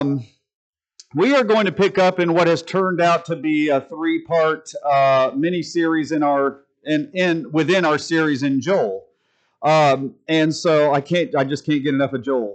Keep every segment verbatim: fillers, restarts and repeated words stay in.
Um, we are going to pick up in what has turned out to be a three-part uh, mini-series in our in, in within our series in Joel, um, and so I can't. I just can't get enough of Joel.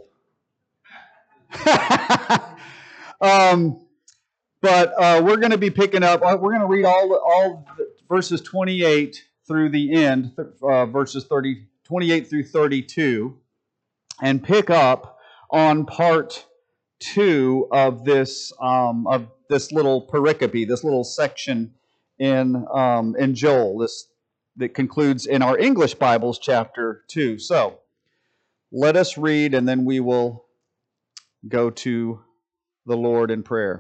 um, but uh, we're going to be picking up. We're going to read all all verses twenty-eight through the end, uh, verses thirty, twenty-eight through thirty-two, and pick up on part two of this um, of this little pericope, this little section in um, in Joel. This that concludes in our English Bibles, chapter two. So let us read, and then we will go to the Lord in prayer.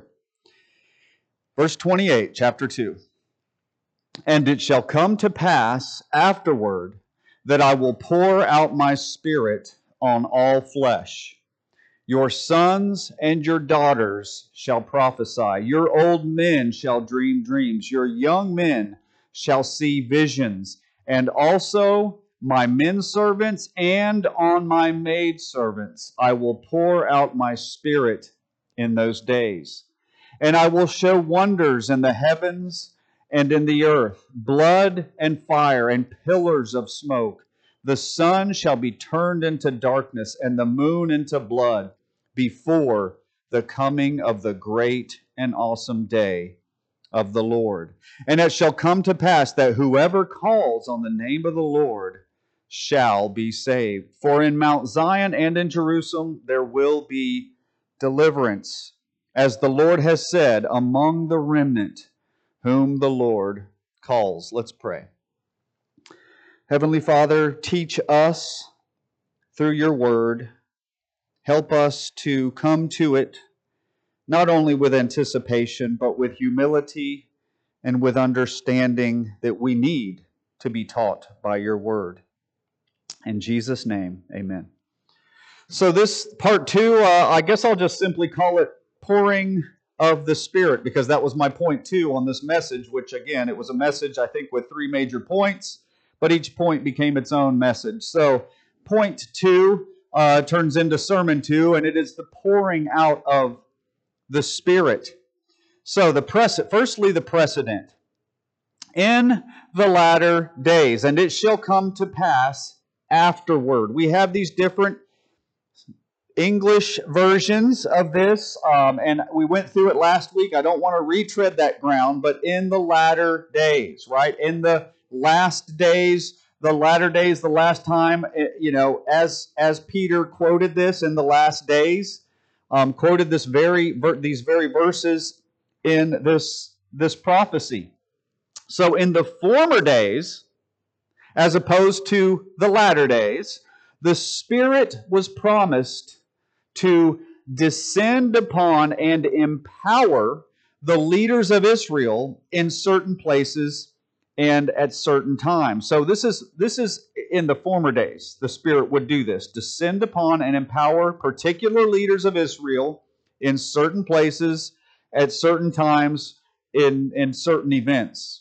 Verse twenty-eight, chapter two. And it shall come to pass afterward that I will pour out my Spirit on all flesh. Your sons and your daughters shall prophesy. Your old men shall dream dreams. Your young men shall see visions. And also my men servants and on my maid servants I will pour out my Spirit in those days. And I will show wonders in the heavens and in the earth, blood and fire and pillars of smoke. The sun shall be turned into darkness and the moon into blood before the coming of the great and awesome day of the Lord. And it shall come to pass that whoever calls on the name of the Lord shall be saved. For in Mount Zion and in Jerusalem there will be deliverance, as the Lord has said, among the remnant whom the Lord calls. Let's pray. Heavenly Father, teach us through your word. Help us to come to it not only with anticipation, but with humility and with understanding that we need to be taught by your word. In Jesus' name, amen. So this part two, uh, I guess I'll just simply call it pouring of the Spirit, because that was my point two on this message, which again, it was a message, I think, with three major points, but each point became its own message. So point two uh, turns into sermon two, and it is the pouring out of the Spirit. So the precedent, firstly, the precedent. In the latter days, and it shall come to pass afterward. We have these different English versions of this, um, and we went through it last week. I don't want to retread that ground, but in the latter days, right? In the last days, the latter days, the last time, you know, as as Peter quoted this in the last days, um, quoted this very these very verses in this this prophecy. So in the former days, as opposed to the latter days, the Spirit was promised to descend upon and empower the leaders of Israel in certain places and at certain times. So this is this is in the former days. The Spirit would do this, descend upon and empower particular leaders of Israel in certain places at certain times in, in certain events.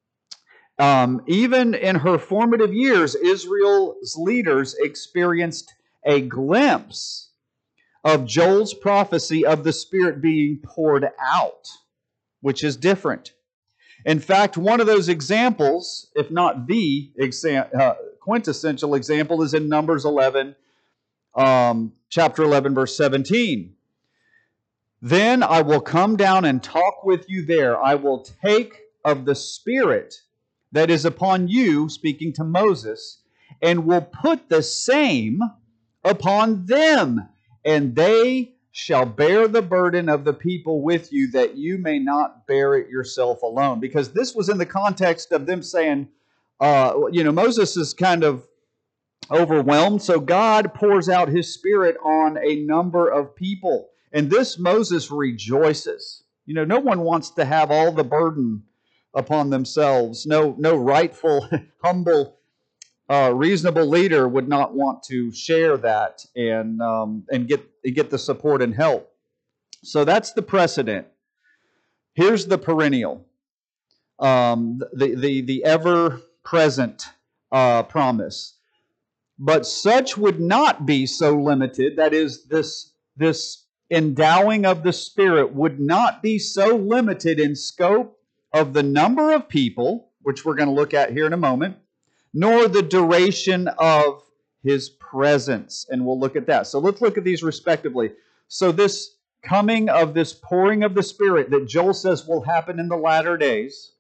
Um, even in her formative years, Israel's leaders experienced a glimpse of Joel's prophecy of the Spirit being poured out, which is different. In fact, one of those examples, if not the exa- uh, quintessential example, is in Numbers eleven, um, chapter eleven, verse seventeen. Then I will come down and talk with you there. I will take of the Spirit that is upon you, speaking to Moses, and will put the same upon them, and they shall bear the burden of the people with you, that you may not bear it yourself alone. Because this was in the context of them saying, uh, you know, Moses is kind of overwhelmed, so God pours out His Spirit on a number of people. And this Moses rejoices. You know, no one wants to have all the burden upon themselves. No, no rightful, humble, uh, reasonable leader would not want to share that and um, and get get the support and help. So that's the precedent. Here's the perennial, um, the the the ever present uh, promise. But such would not be so limited. That is, this this endowing of the Spirit would not be so limited in scope of the number of people, which we're going to look at here in a moment, nor the duration of His presence. And we'll look at that. So let's look at these respectively. So this coming of this pouring of the Spirit that Joel says will happen in the latter days,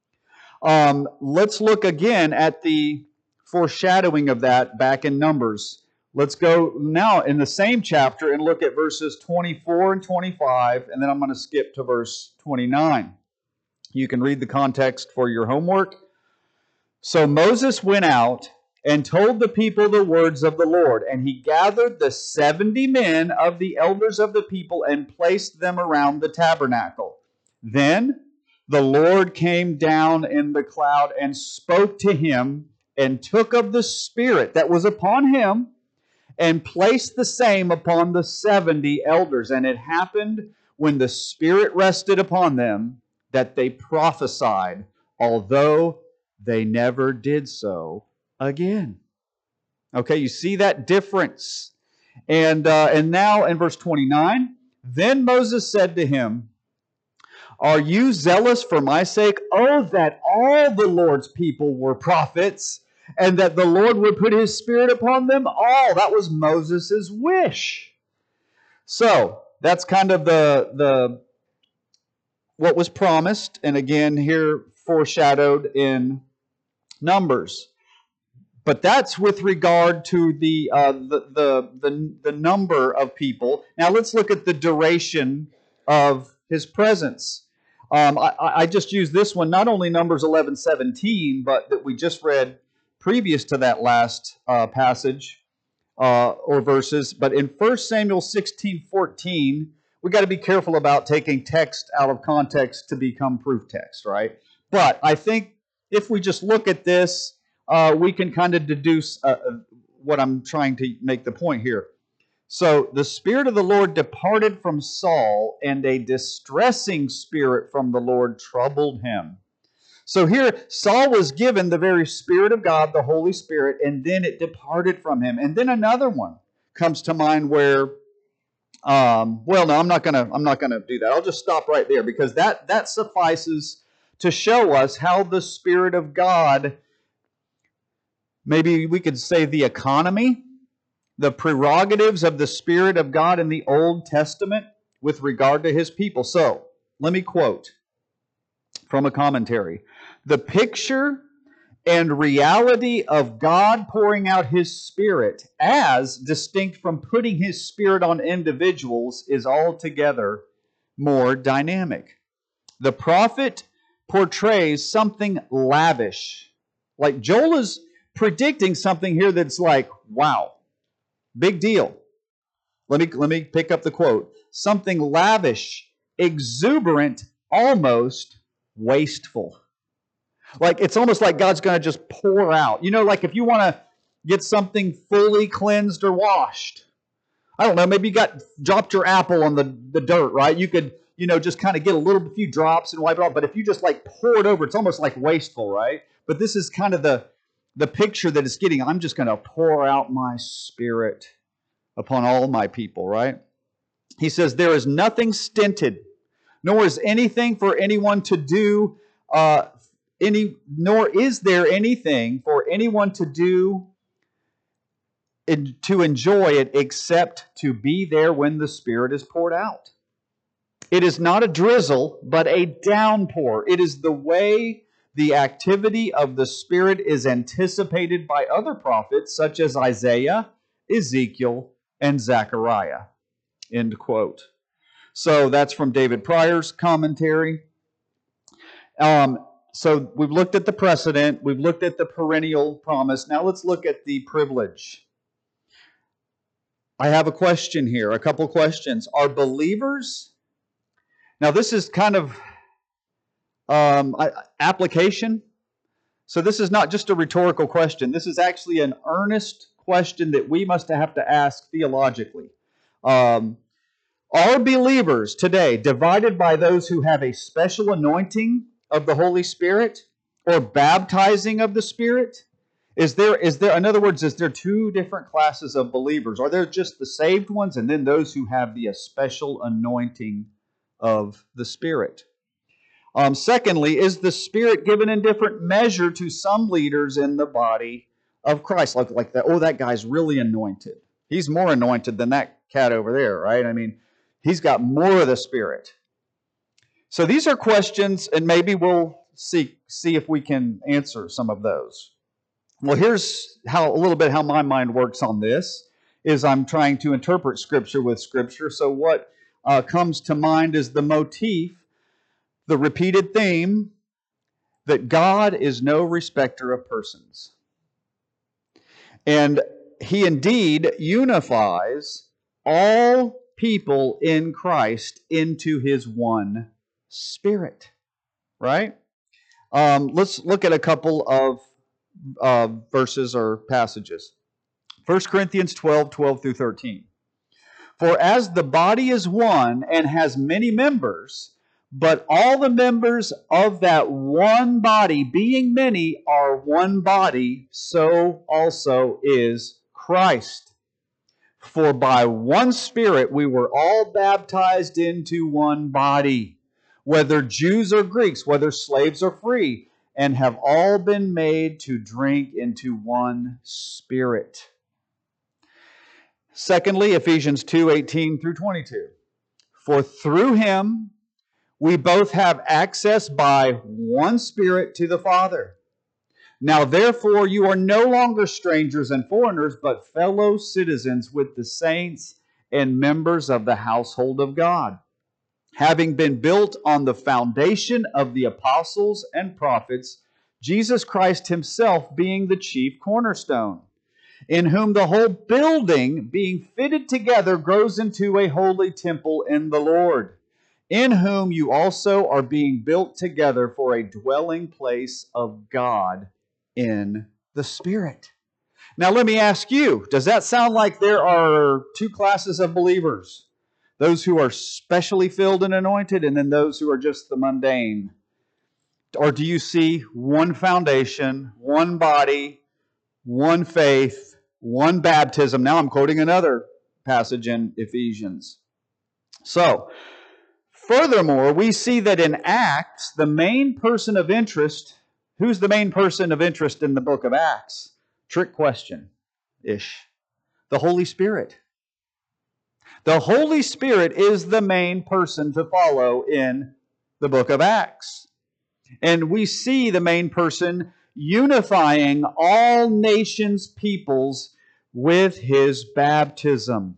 um, let's look again at the foreshadowing of that back in Numbers. Let's go now in the same chapter and look at verses twenty-four and twenty-five, and then I'm going to skip to verse twenty-nine. You can read the context for your homework. So Moses went out and told the people the words of the Lord, and he gathered the seventy men of the elders of the people and placed them around the tabernacle. Then the Lord came down in the cloud and spoke to him, and took of the Spirit that was upon him, and placed the same upon the seventy elders. And it happened when the Spirit rested upon them that they prophesied, although they never did so again. Okay, you see that difference. And, uh, and now in verse twenty-nine, then Moses said to him, "Are you zealous for my sake? Oh, that all the Lord's people were prophets, and that the Lord would put His Spirit upon them all." That was Moses' wish. So, that's kind of the, the what was promised, and again here foreshadowed in Numbers. But that's with regard to the, uh, the, the, the, the number of people. Now let's look at the duration of His presence. Um, I, I just used this one, not only Numbers eleven seventeen, but that we just read previous to that last uh, passage uh, or verses. But in First Samuel sixteen fourteen, we got to be careful about taking text out of context to become proof text, right? But I think if we just look at this, uh, we can kind of deduce uh, what I'm trying to make the point here. So the Spirit of the Lord departed from Saul, and a distressing spirit from the Lord troubled him. So here, Saul was given the very Spirit of God, the Holy Spirit, and then it departed from him. And then another one comes to mind where, um, well, no, I'm not gonna, I'm not gonna do that. I'll just stop right there, because that that suffices to show us how the Spirit of God, maybe we could say the economy, the prerogatives of the Spirit of God in the Old Testament with regard to His people. So, let me quote from a commentary. "The picture and reality of God pouring out His Spirit, as distinct from putting His Spirit on individuals, is altogether more dynamic. The prophet portrays something lavish. Like Joel is predicting something here that's like, wow, big deal. Let me, let me pick up the quote. Something lavish, exuberant, almost wasteful. Like it's almost like God's going to just pour out. You know, like if you want to get something fully cleansed or washed, I don't know, maybe you got dropped your apple on the, the dirt, right? You could, you know, just kind of get a little few drops and wipe it off. But if you just like pour it over, it's almost like wasteful, right? But this is kind of the, the picture that it's getting. I'm just going to pour out my Spirit upon all my people, right? He says, there is nothing stinted, nor is anything for anyone to do, uh, any, nor is there anything for anyone to do in, to enjoy it except to be there when the Spirit is poured out. It is not a drizzle, but a downpour. It is the way the activity of the Spirit is anticipated by other prophets, such as Isaiah, Ezekiel, and Zechariah. End quote. So that's from David Pryor's commentary. Um, so we've looked at the precedent. We've looked at the perennial promise. Now let's look at the privilege. I have a question here, a couple questions. Are believers... Now this is kind of um, application. So this is not just a rhetorical question. This is actually an earnest question that we must have to ask theologically. Um, are believers today divided by those who have a special anointing of the Holy Spirit or baptizing of the Spirit? Is there, is there, in other words, is there two different classes of believers? Are there just the saved ones and then those who have the special anointing of the Spirit? Um, secondly, is the Spirit given in different measure to some leaders in the body of Christ? Like, like that, oh, that guy's really anointed. He's more anointed than that cat over there, right? I mean, he's got more of the Spirit. So these are questions, and maybe we'll see, see if we can answer some of those. Well, here's how a little bit how my mind works on this, is I'm trying to interpret Scripture with Scripture. So what uh, comes to mind is the motif, the repeated theme, that God is no respecter of persons. And He indeed unifies all people in Christ into His one Spirit. Right? Um, let's look at a couple of uh, verses or passages. First Corinthians twelve, twelve through thirteen. For as the body is one and has many members, but all the members of that one body, being many, are one body, so also is Christ. For by one Spirit we were all baptized into one body, whether Jews or Greeks, whether slaves or free, and have all been made to drink into one Spirit. Secondly, Ephesians two, eighteen through twenty-two. For through Him we both have access by one Spirit to the Father. Now therefore you are no longer strangers and foreigners, but fellow citizens with the saints and members of the household of God, having been built on the foundation of the apostles and prophets, Jesus Christ Himself being the chief cornerstone, in whom the whole building, being fitted together, grows into a holy temple in the Lord, in whom you also are being built together for a dwelling place of God in the Spirit. Now let me ask you, does that sound like there are two classes of believers? Those who are specially filled and anointed, and then those who are just the mundane? Or do you see one foundation, one body, one faith, one baptism? Now I'm quoting another passage in Ephesians. So, furthermore, we see that in Acts, the main person of interest, who's the main person of interest in the book of Acts? Trick question-ish. The Holy Spirit. The Holy Spirit is the main person to follow in the book of Acts. And we see the main person unifying all nations, peoples with His baptism.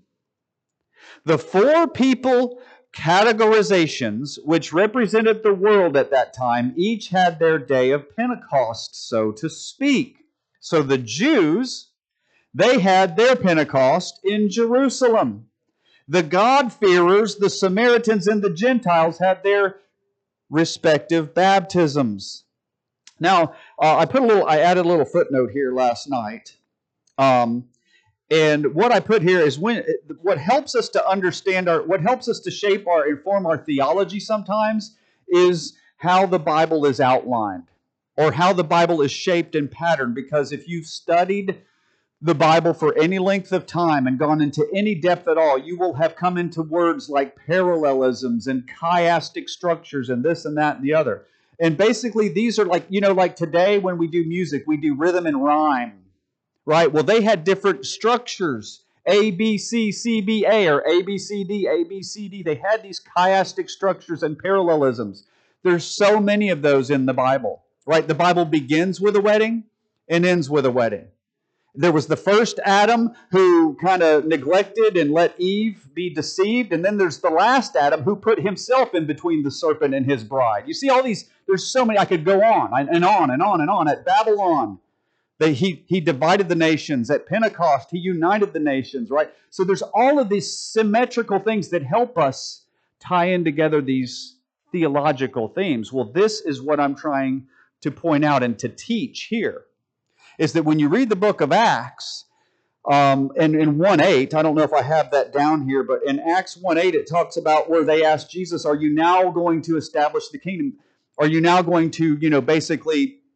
The four people categorizations which represented the world at that time each had their day of Pentecost, so to speak. So the Jews, they had their Pentecost in Jerusalem. The God-fearers, the Samaritans, and the Gentiles had their respective baptisms. Now, uh, I put a little, I added a little footnote here last night. Um, and what I put here is when what helps us to understand our, what helps us to shape our, inform our theology sometimes is how the Bible is outlined or how the Bible is shaped and patterned. Because if you've studied the Bible for any length of time and gone into any depth at all, you will have come into words like parallelisms and chiastic structures and this and that and the other. And basically these are like, you know, like today when we do music, we do rhythm and rhyme, right? Well, they had different structures, A, B, C, C, B, A, or A, B, C, D, A, B, C, D. They had these chiastic structures and parallelisms. There's so many of those in the Bible, right? The Bible begins with a wedding and ends with a wedding. There was the first Adam who kind of neglected and let Eve be deceived. And then there's the last Adam who put himself in between the serpent and his bride. You see all these, there's so many, I could go on and on and on and on. At Babylon, they, he, he divided the nations. At Pentecost, He united the nations, right? So there's all of these symmetrical things that help us tie in together these theological themes. Well, this is what I'm trying to point out and to teach here. Is that when you read the book of Acts, um, and in one eight, I don't know if I have that down here, but in Acts one eight, it talks about where they asked Jesus, are you now going to establish the kingdom? Are you now going to, you know, basically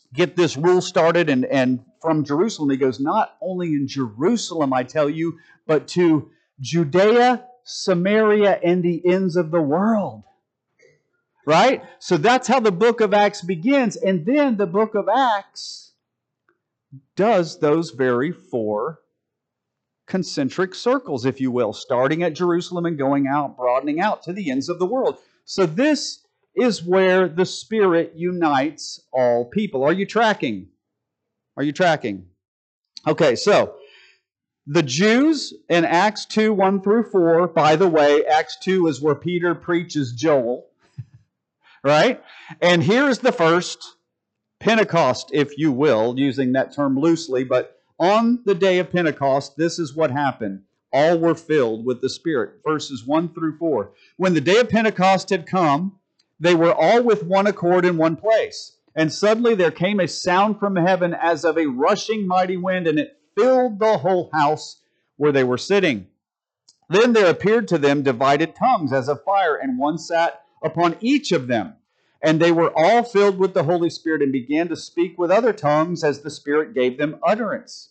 get this rule started, and, and from Jerusalem, he goes, not only in Jerusalem, I tell you, but to Judea, Samaria, and the ends of the world. Right? So that's how the book of Acts begins. And then the book of Acts does those very four concentric circles, if you will, starting at Jerusalem and going out, broadening out to the ends of the world. So this is where the Spirit unites all people. Are you tracking? Are you tracking? Okay, so the Jews in Acts two, one through four, by the way, Acts two is where Peter preaches Joel, right? And here is the first Pentecost, if you will, using that term loosely, but on the day of Pentecost, this is what happened. All were filled with the Spirit. Verses one through four. When the day of Pentecost had come, they were all with one accord in one place. And suddenly there came a sound from heaven as of a rushing mighty wind, and it filled the whole house where they were sitting. Then there appeared to them divided tongues as of fire, and one sat upon each of them. And they were all filled with the Holy Spirit and began to speak with other tongues as the Spirit gave them utterance.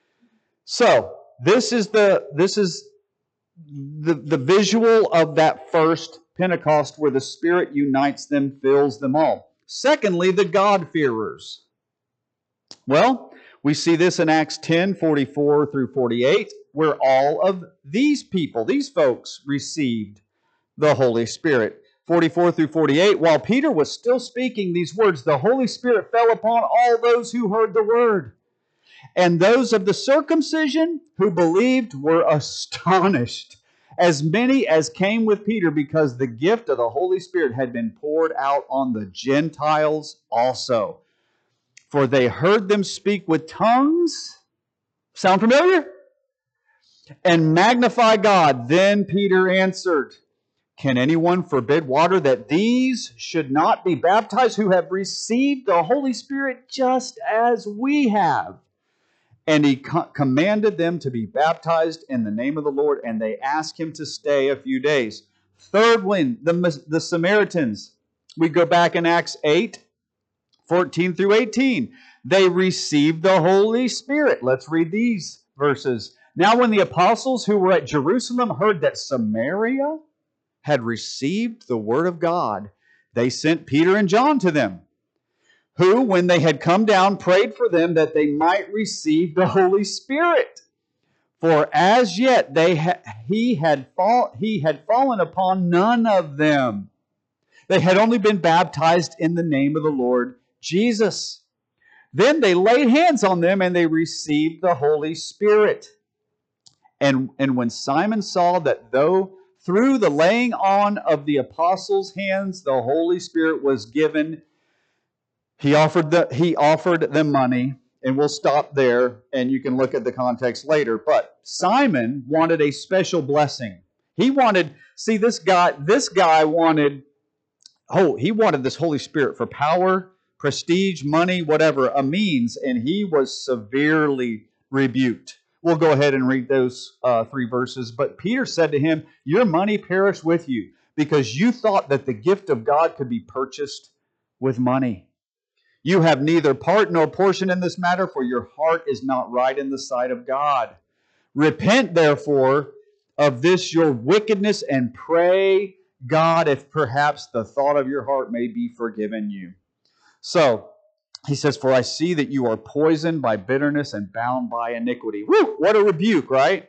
So, this is the this is the, the visual of that first Pentecost where the Spirit unites them, fills them all. Secondly, the God-fearers. Well, we see this in Acts ten, forty-four through forty-eight, where all of these people, these folks, received the Holy Spirit. forty-four through forty-eight, while Peter was still speaking these words, the Holy Spirit fell upon all those who heard the word. And those of the circumcision who believed were astonished, as many as came with Peter, because the gift of the Holy Spirit had been poured out on the Gentiles also. For they heard them speak with tongues. Sound familiar? And magnify God. Then Peter answered, can anyone forbid water that these should not be baptized who have received the Holy Spirit just as we have? And he co- commanded them to be baptized in the name of the Lord, and they asked him to stay a few days. Thirdly, the, the Samaritans. We go back in Acts eight, fourteen through eighteen. They received the Holy Spirit. Let's read these verses. Now when the apostles who were at Jerusalem heard that Samaria had received the word of God, they sent Peter and John to them, who, when they had come down, prayed for them that they might receive the Holy Spirit. For as yet they ha- he had fall- he had fallen upon none of them. They had only been baptized in the name of the Lord Jesus. Then they laid hands on them, and they received the Holy Spirit. And, and when Simon saw that though through the laying on of the apostles' hands the Holy Spirit was given, He offered the, he offered them money, and we'll stop there, and you can look at the context later. But Simon wanted a special blessing. He wanted, see, this guy, this guy wanted, oh, he wanted this Holy Spirit for power, prestige, money, whatever, a means, and he was severely rebuked. We'll go ahead and read those uh, three verses. But Peter said to him, your money perish with you, because you thought that the gift of God could be purchased with money. You have neither part nor portion in this matter, for your heart is not right in the sight of God. Repent, therefore, of this your wickedness, and pray God if perhaps the thought of your heart may be forgiven you. So, he says, for I see that you are poisoned by bitterness and bound by iniquity. Woo! What a rebuke, right?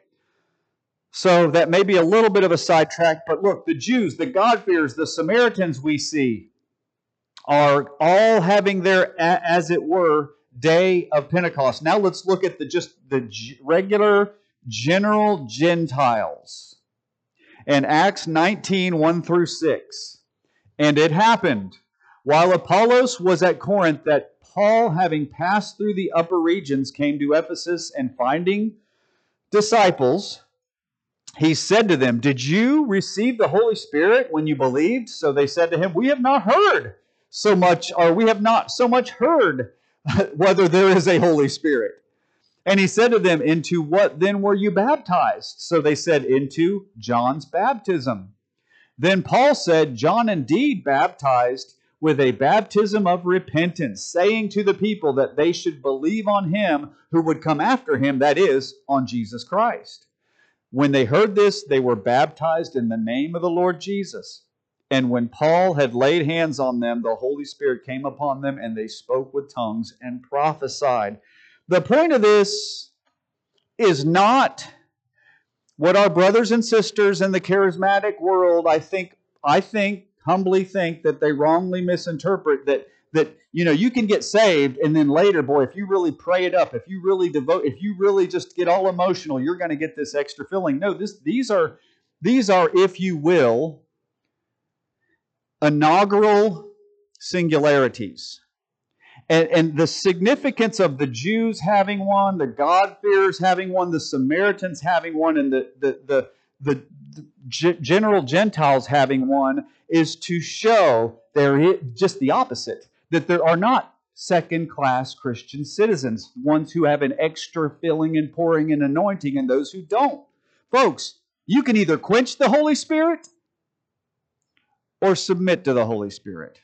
So that may be a little bit of a sidetrack, but look, the Jews, the God-fearers, the Samaritans we see are all having their, as it were, day of Pentecost. Now let's look at the just the regular general Gentiles. In Acts nineteen, one through six. And it happened, while Apollos was at Corinth, that Paul, having passed through the upper regions, came to Ephesus, and finding disciples, he said to them, did you receive the Holy Spirit when you believed? So they said to him, we have not heard so much, or we have not so much heard whether there is a Holy Spirit. And he said to them, into what then were you baptized? So they said, into John's baptism. Then Paul said, John indeed baptized with a baptism of repentance, saying to the people that they should believe on him who would come after him, that is, on Jesus Christ. When they heard this, they were baptized in the name of the Lord Jesus. And when Paul had laid hands on them, the Holy Spirit came upon them, and they spoke with tongues and prophesied. The point of this is not what our brothers and sisters in the charismatic world, I think, I think, humbly think that they wrongly misinterpret that, that, you know, you can get saved and then later, boy, if you really pray it up, if you really devote, if you really just get all emotional, you're going to get this extra filling. No, this, these are, these are, if you will, inaugural singularities. And, and the significance of the Jews having one, the God-fearers having one, the Samaritans having one, and the, the, the, the, the general Gentiles having one is to show they're just the opposite. That there are not second-class Christian citizens, ones who have an extra filling and pouring and anointing, and those who don't. Folks, you can either quench the Holy Spirit or submit to the Holy Spirit.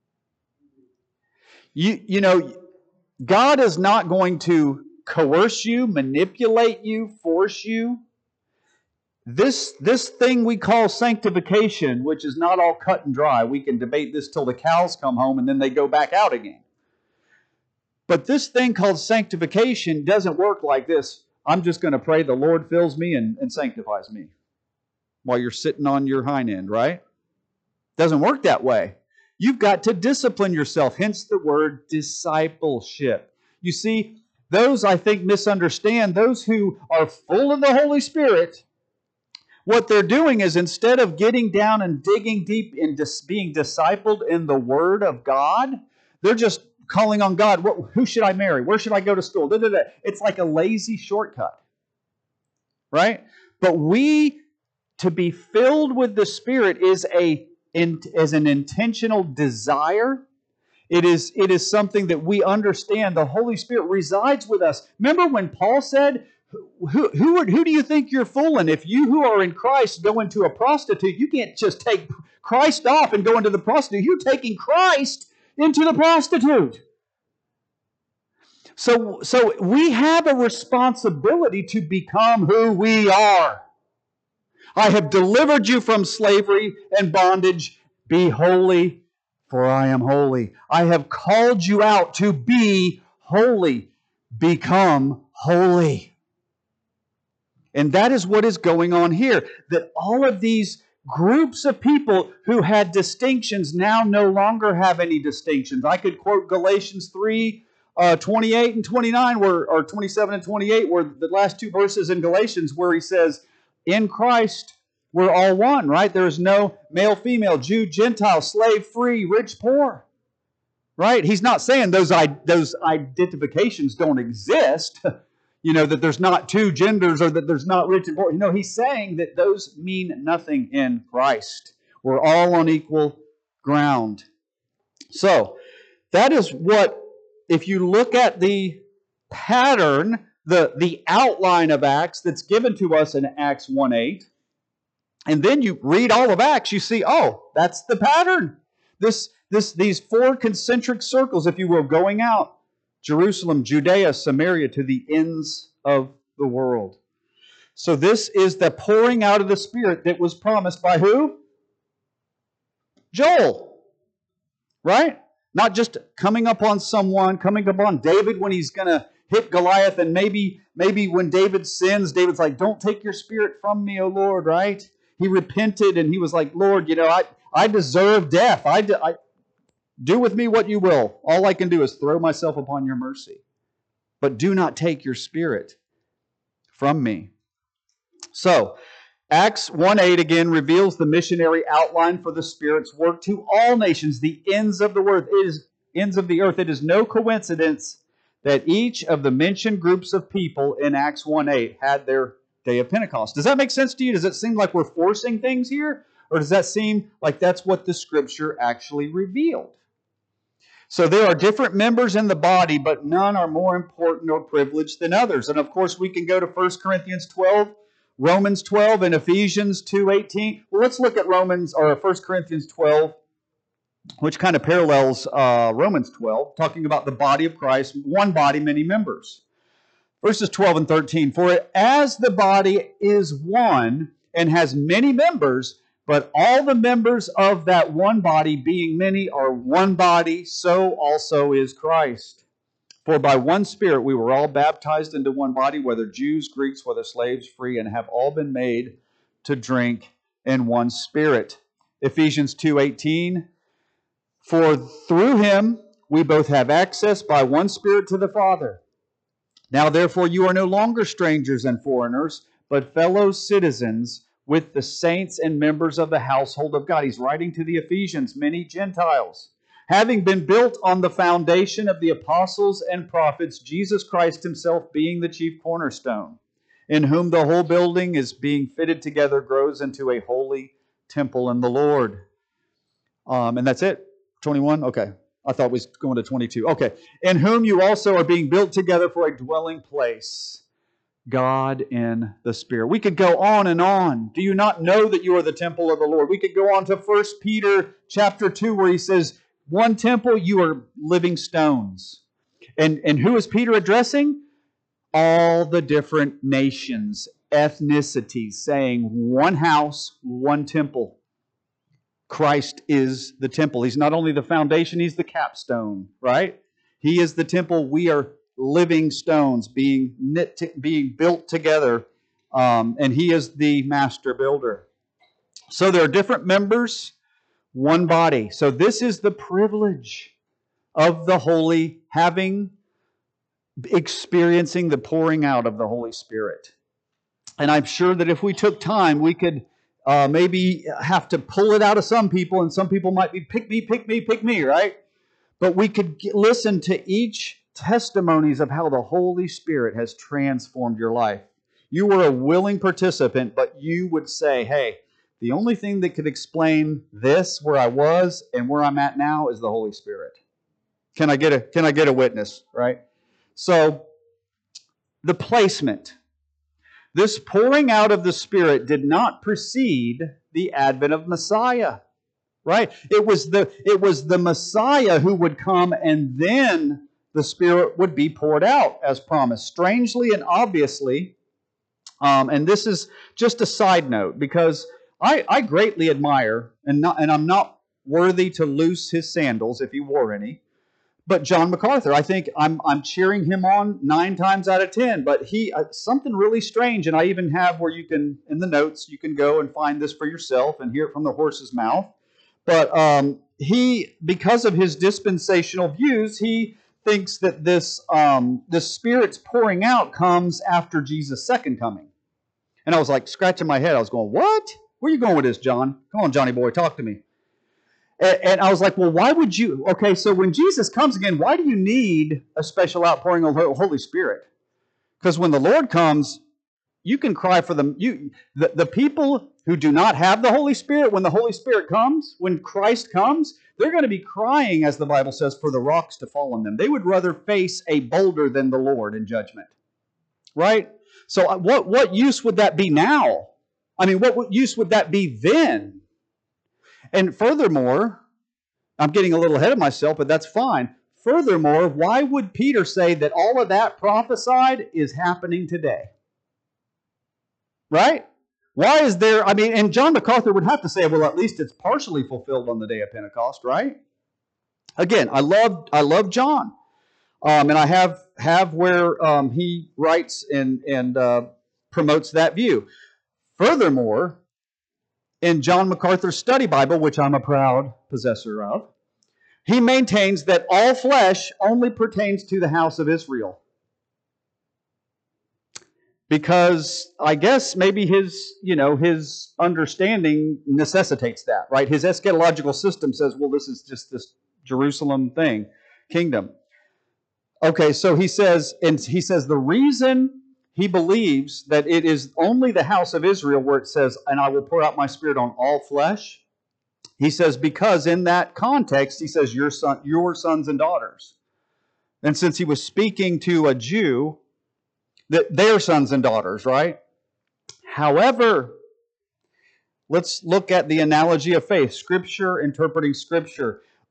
You, you know, God is not going to coerce you, manipulate you, force you. This, this thing we call sanctification, which is not all cut and dry. We can debate this till the cows come home and then they go back out again. But this thing called sanctification doesn't work like this. I'm just going to pray the Lord fills me and, and sanctifies me while you're sitting on your hind end, right? Doesn't work that way. You've got to discipline yourself, hence the word discipleship. You see, those, I think, misunderstand. Those who are full of the Holy Spirit, what they're doing is instead of getting down and digging deep in dis- being discipled in the Word of God, they're just calling on God. What, who should I marry? Where should I go to school? Da, da, da. It's like a lazy shortcut, right? But we, to be filled with the Spirit is a In, as an intentional desire. It is, it is something that we understand. The Holy Spirit resides with us. Remember when Paul said, who, who, who do you think you're fooling? If you who are in Christ go into a prostitute, you can't just take Christ off and go into the prostitute. You're taking Christ into the prostitute. So, so we have a responsibility to become who we are. I have delivered you from slavery and bondage. Be holy, for I am holy. I have called you out to be holy. Become holy. And that is what is going on here. That all of these groups of people who had distinctions now no longer have any distinctions. I could quote Galatians three, uh, twenty-eight and twenty-nine, where, or twenty-seven and twenty-eight, where the last two verses in Galatians where he says, in Christ, we're all one, right? There is no male, female, Jew, Gentile, slave, free, rich, poor, right? He's not saying those, those identifications don't exist, you know, that there's not two genders or that there's not rich and poor. You know, he's saying that those mean nothing in Christ. We're all on equal ground. So, that is what, if you look at the pattern, The, the outline of Acts that's given to us in Acts one eight, and then you read all of Acts, you see, oh, that's the pattern. This, this, these four concentric circles, if you will, going out, Jerusalem, Judea, Samaria, to the ends of the world. So this is the pouring out of the Spirit that was promised by who? Joel. Right? Not just coming upon someone, coming upon David when he's going to hit Goliath, and maybe maybe when David sins, David's like, don't take your Spirit from me, O Lord, right? He repented and he was like, Lord, you know, I, I deserve death. I, I do with me what you will. All I can do is throw myself upon your mercy. But do not take your Spirit from me. So, Acts one eight again reveals the missionary outline for the Spirit's work to all nations, the ends of the earth. It is ends of the earth. It is no coincidence that each of the mentioned groups of people in Acts one eight had their day of Pentecost. Does that make sense to you? Does it seem like we're forcing things here? Or does that seem like that's what the Scripture actually revealed? So there are different members in the body, but none are more important or privileged than others. And of course, we can go to First Corinthians twelve, Romans twelve, and Ephesians two eighteen. Well, let's look at Romans or First Corinthians twelve, which kind of parallels uh, Romans twelve, talking about the body of Christ, one body, many members. Verses twelve and thirteen, for as the body is one and has many members, but all the members of that one body, being many, are one body, so also is Christ. For by one Spirit we were all baptized into one body, whether Jews, Greeks, whether slaves, free, and have all been made to drink in one Spirit. Ephesians two eighteen, for through him we both have access by one Spirit to the Father. Now therefore you are no longer strangers and foreigners, but fellow citizens with the saints and members of the household of God. He's writing to the Ephesians, many Gentiles. Having been built on the foundation of the apostles and prophets, Jesus Christ himself being the chief cornerstone, in whom the whole building is being fitted together, grows into a holy temple in the Lord. Um, and that's it? twenty-one? Okay. I thought we was going to twenty-two. Okay. In whom you also are being built together for a dwelling place, God in the Spirit. We could go on and on. Do you not know that you are the temple of the Lord? We could go on to First Peter chapter two, where he says, one temple, you are living stones. And, and who is Peter addressing? All the different nations, ethnicities, saying one house, one temple. Christ is the temple. He's not only the foundation, he's the capstone, right? He is the temple. We are living stones being knit, to, being built together, um, and he is the master builder. So there are different members, one body. So this is the privilege of the holy, having, experiencing the pouring out of the Holy Spirit. And I'm sure that if we took time, we could Uh, maybe have to pull it out of some people, and some people might be pick me, pick me, pick me, right? But we could get, listen to each testimonies of how the Holy Spirit has transformed your life. You were a willing participant, but you would say, hey, the only thing that could explain this, where I was and where I'm at now, is the Holy Spirit. Can I get a, can I get a witness, right? So, the placement. This pouring out of the Spirit did not precede the advent of Messiah, right? It was the, it was the Messiah who would come, and then the Spirit would be poured out as promised. Strangely and obviously, um, and this is just a side note, because I, I greatly admire, and, not, and I'm not worthy to loose his sandals if he wore any, but John MacArthur. I think I'm I'm cheering him on nine times out of ten. But he uh, something really strange, and I even have where you can, in the notes, you can go and find this for yourself and hear it from the horse's mouth. But um, he, because of his dispensational views, he thinks that this um, this Spirit's pouring out comes after Jesus' second coming. And I was like scratching my head. I was going, "What? Where are you going with this, John? Come on, Johnny boy, talk to me." And I was like, well, why would you? Okay, so when Jesus comes again, why do you need a special outpouring of the Holy Spirit? Because when the Lord comes, you can cry for them. You, the, the people who do not have the Holy Spirit, when the Holy Spirit comes, when Christ comes, they're going to be crying, as the Bible says, for the rocks to fall on them. They would rather face a boulder than the Lord in judgment. Right? So what, what use would that be now? I mean, what use would that be then? And furthermore, I'm getting a little ahead of myself, but that's fine. Furthermore, why would Peter say that all of that prophesied is happening today? Right? Why is there, I mean, and John MacArthur would have to say, well, at least it's partially fulfilled on the day of Pentecost, right? Again, I love, I love John. Um, and I have, have where um, he writes and, and uh, promotes that view. Furthermore, in John MacArthur's study Bible, which I'm a proud possessor of, he maintains that all flesh only pertains to the house of Israel. Because I guess maybe his, you know, his understanding necessitates that, right? His eschatological system says, well, this is just this Jerusalem thing, kingdom. Okay, so he says, and he says the reason he believes that it is only the house of Israel where it says, and I will pour out my Spirit on all flesh. He says, because in that context, he says, your son, your sons and daughters. And since he was speaking to a Jew, that their sons and daughters, right? However, let's look at the analogy of faith, Scripture interpreting Scripture.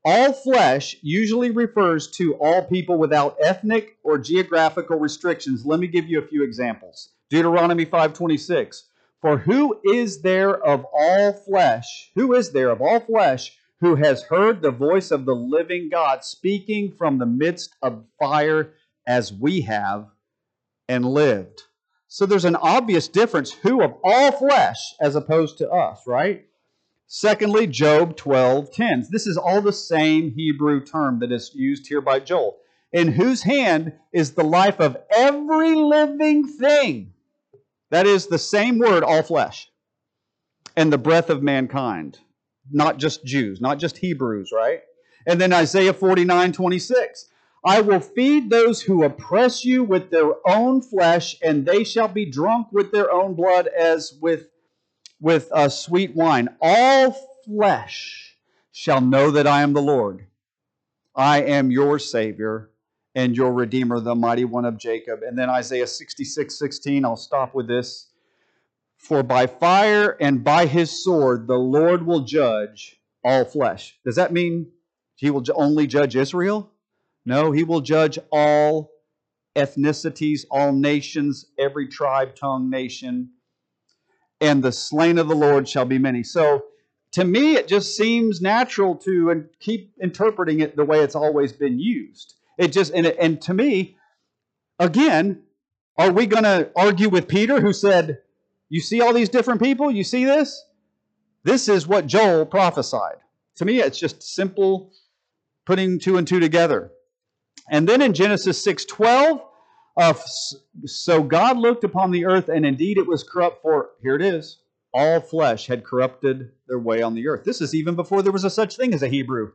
All flesh usually refers to all people without ethnic or geographical restrictions. Let me give you a few examples. Deuteronomy five twenty-six. For who is there of all flesh, who is there of all flesh who has heard the voice of the living God speaking from the midst of fire as we have and lived? So there's an obvious difference, who of all flesh as opposed to us, right? Secondly, Job twelve ten. This is all the same Hebrew term that is used here by Joel. In whose hand is the life of every living thing. That is the same word, all flesh. And the breath of mankind. Not just Jews, not just Hebrews, right? And then Isaiah forty-nine twenty-six. I will feed those who oppress you with their own flesh, and they shall be drunk with their own blood as with with uh, sweet wine. All flesh shall know that I am the Lord. I am your Savior and your Redeemer, the mighty one of Jacob. And then Isaiah sixty-six sixteen, I'll stop with this. For by fire and by his sword the Lord will judge all flesh. Does that mean he will only judge Israel? No, he will judge all ethnicities, all nations, every tribe, tongue, nation. And the slain of the Lord shall be many. So, to me, it just seems natural to keep interpreting it the way it's always been used. It just and, and to me, again, are we going to argue with Peter who said, you see all these different people? You see this? This is what Joel prophesied. To me, it's just simple putting two and two together. And then in Genesis six twelve, Uh, so God looked upon the earth, and indeed it was corrupt, for, here it is, all flesh had corrupted their way on the earth. This is even before there was a such thing as a Hebrew.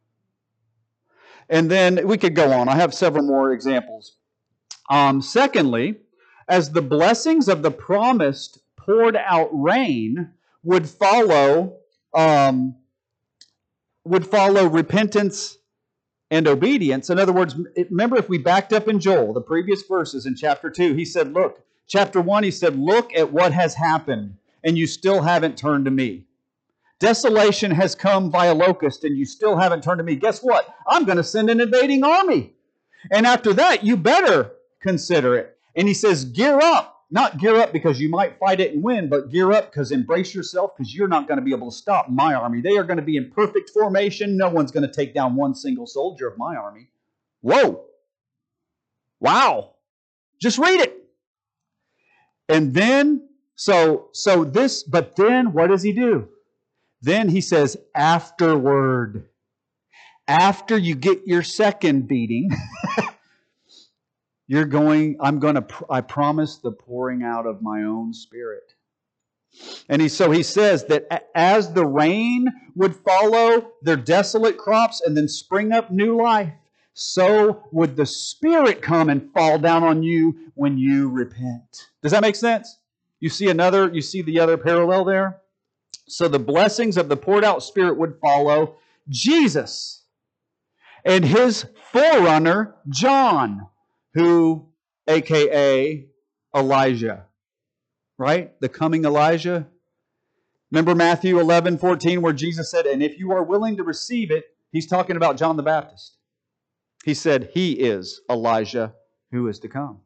And then we could go on. I have several more examples. Um, secondly, as the blessings of the promised poured out rain would follow, um, would follow repentance and obedience. In other words, remember if we backed up in Joel, the previous verses in chapter two, he said, look, chapter one, he said, look at what has happened, and you still haven't turned to me. Desolation has come via locust, and you still haven't turned to me. Guess what? I'm going to send an invading army. And after that, you better consider it. And he says, gear up. Not gear up because you might fight it and win, but gear up because embrace yourself because you're not going to be able to stop my army. They are going to be in perfect formation. No one's going to take down one single soldier of my army. Whoa. Wow. Just read it. And then, so, so this, but then what does he do? Then he says, afterward. After you get your second beating, You're going, I'm going to, I promise the pouring out of my own Spirit. And he, so he says that as the rain would follow their desolate crops and then spring up new life, so would the Spirit come and fall down on you when you repent. Does that make sense? You see another, you see the other parallel there? So the blessings of the poured out Spirit would follow Jesus and his forerunner, John, who, a k a. Elijah, right? The coming Elijah. Remember Matthew eleven fourteen where Jesus said, and if you are willing to receive it, he's talking about John the Baptist. He said, he is Elijah who is to come.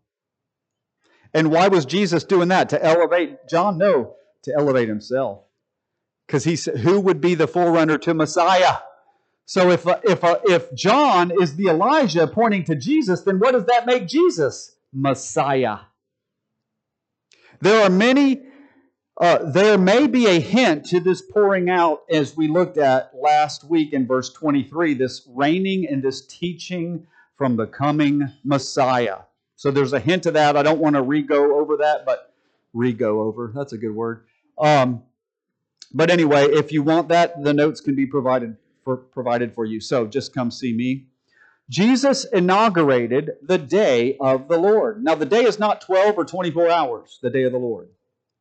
And why was Jesus doing that? To elevate John? No, to elevate himself. Because he said, who would be the forerunner to Messiah? So if, if, if John is the Elijah pointing to Jesus, then what does that make Jesus? Messiah. There are many, uh, there may be a hint to this pouring out as we looked at last week in verse twenty-three, this reigning and this teaching from the coming Messiah. So there's a hint of that. I don't want to re-go over that, but re-go over, that's a good word. Um, but anyway, if you want that, the notes can be provided for, provided for you. So just come see me. Jesus inaugurated the day of the Lord. Now, the day is not twelve or twenty-four hours, the day of the Lord.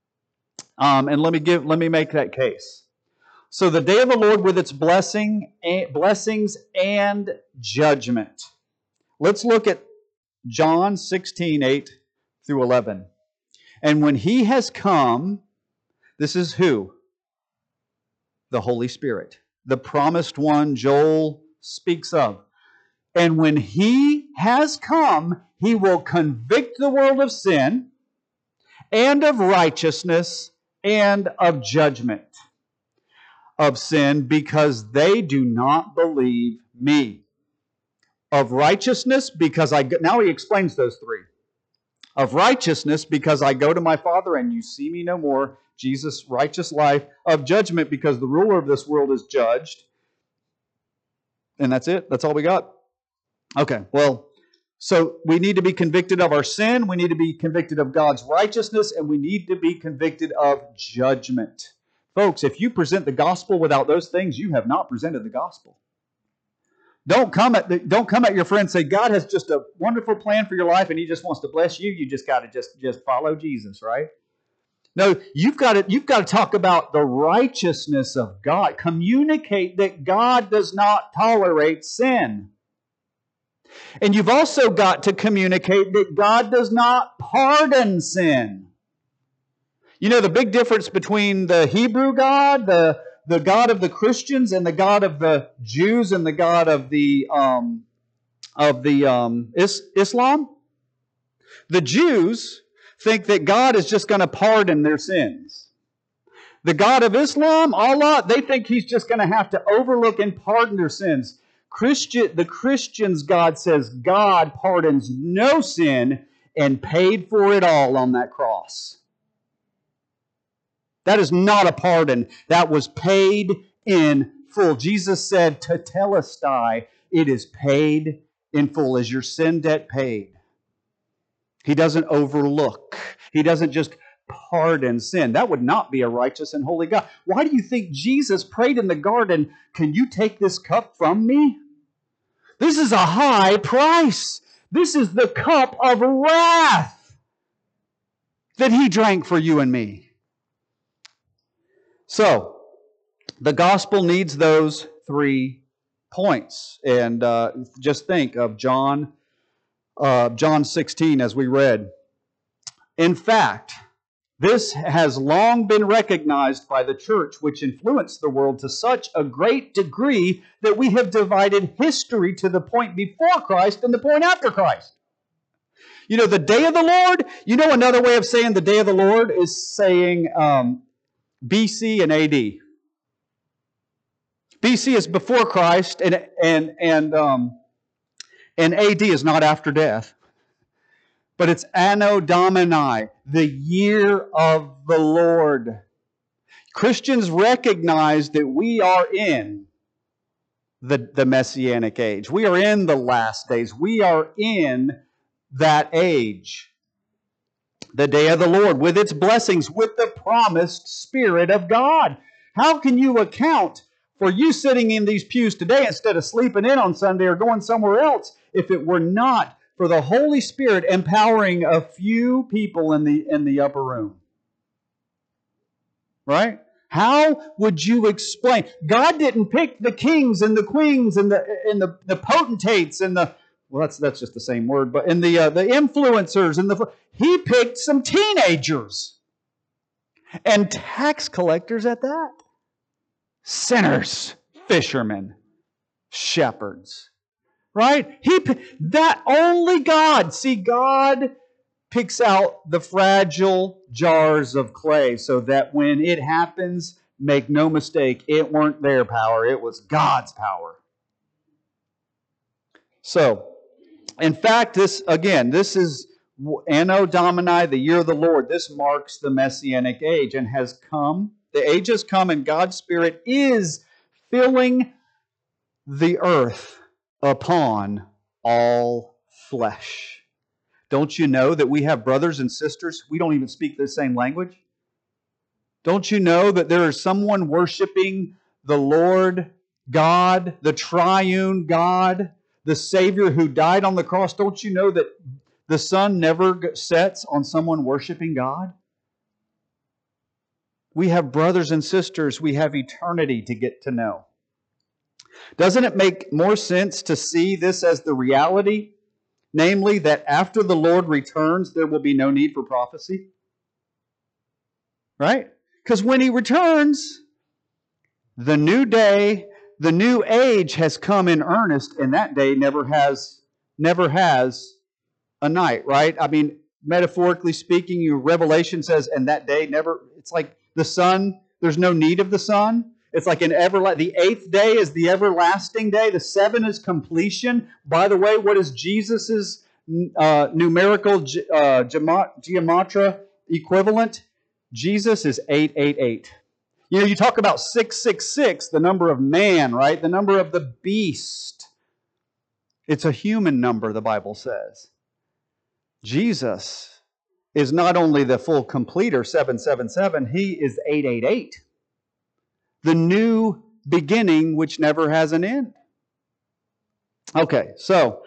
Um, and let me give, let me make that case. So the day of the Lord with its blessing, blessings and judgment. Let's look at John sixteen, eight through eleven. And when He has come, this is who? The Holy Spirit. The promised one, Joel speaks of. And when He has come, He will convict the world of sin and of righteousness and of judgment. Of sin, because they do not believe me. Of righteousness, because I go, now he explains those three. Of righteousness, because I go to my Father and you see me no more. Jesus' righteous life. Of judgment, because the ruler of this world is judged. And that's it. That's all we got. Okay, well, so we need to be convicted of our sin. We need to be convicted of God's righteousness. And we need to be convicted of judgment. Folks, if you present the gospel without those things, you have not presented the gospel. Don't come at the, don't come at your friend and say, God has just a wonderful plan for your life and He just wants to bless you. You just got to just, just follow Jesus, right? No, you've got to, you've got to talk about the righteousness of God. Communicate that God does not tolerate sin. And you've also got to communicate that God does not pardon sin. You know the big difference between the Hebrew God, the, the God of the Christians, and the God of the Jews and the God of the um, of the um, is, Islam? The Jews think that God is just going to pardon their sins. The God of Islam, Allah, they think He's just going to have to overlook and pardon their sins. Christian, the Christians' God says God pardons no sin and paid for it all on that cross. That is not a pardon. That was paid in full. Jesus said, Tetelestai, it is paid in full. Is your sin debt paid? He doesn't overlook. He doesn't just pardon sin. That would not be a righteous and holy God. Why do you think Jesus prayed in the garden, can you take this cup from me? This is a high price. This is the cup of wrath that He drank for you and me. So, the gospel needs those three points. And uh, just think of John, uh, John sixteen as we read. In fact, this has long been recognized by the church, which influenced the world to such a great degree that we have divided history to the point before Christ and the point after Christ. You know, the day of the Lord, you know another way of saying the day of the Lord is saying um, B C and A D. B C is before Christ, and and and um, and A D is not after death, but it's Anno Domini, the year of the Lord. Christians recognize that we are in the the Messianic age. We are in the last days. We are in that age. The day of the Lord, with its blessings, with the promised Spirit of God. How can you account for you sitting in these pews today instead of sleeping in on Sunday or going somewhere else if it were not for the Holy Spirit empowering a few people in the, in the upper room? Right? How would you explain? God didn't pick the kings and the queens and the, and the, the potentates and the Well, that's that's just the same word, but in the uh, the influencers and the He picked some teenagers and tax collectors at that, sinners, fishermen, shepherds, right? He that only God. See, God picks out the fragile jars of clay so that when it happens, make no mistake, it weren't their power; it was God's power. So. In fact, this, again, this is Anno Domini, the year of the Lord. This marks the Messianic age and has come. The age has come and God's Spirit is filling the earth upon all flesh. Don't you know that we have brothers and sisters? We don't even speak the same language. Don't you know that there is someone worshiping the Lord God, the triune God, the Savior who died on the cross? Don't you know that the sun never sets on someone worshiping God? We have brothers and sisters. We have eternity to get to know. Doesn't it make more sense to see this as the reality? Namely, that after the Lord returns, there will be no need for prophecy? Right? Because when He returns, the new day, the new age has come in earnest, and that day never has never has a night, right? I mean, metaphorically speaking, your Revelation says, and that day never, it's like the sun, there's no need of the sun. It's like an everlasting, the eighth day is the everlasting day. The seven is completion. By the way, what is Jesus's uh, numerical uh, gematria equivalent? Jesus is eight eight eight. You know, you talk about six six six, the number of man, right? The number of the beast. It's a human number, the Bible says. Jesus is not only the full completer, seven seven seven, He is eight eight eight. The new beginning which never has an end. Okay, so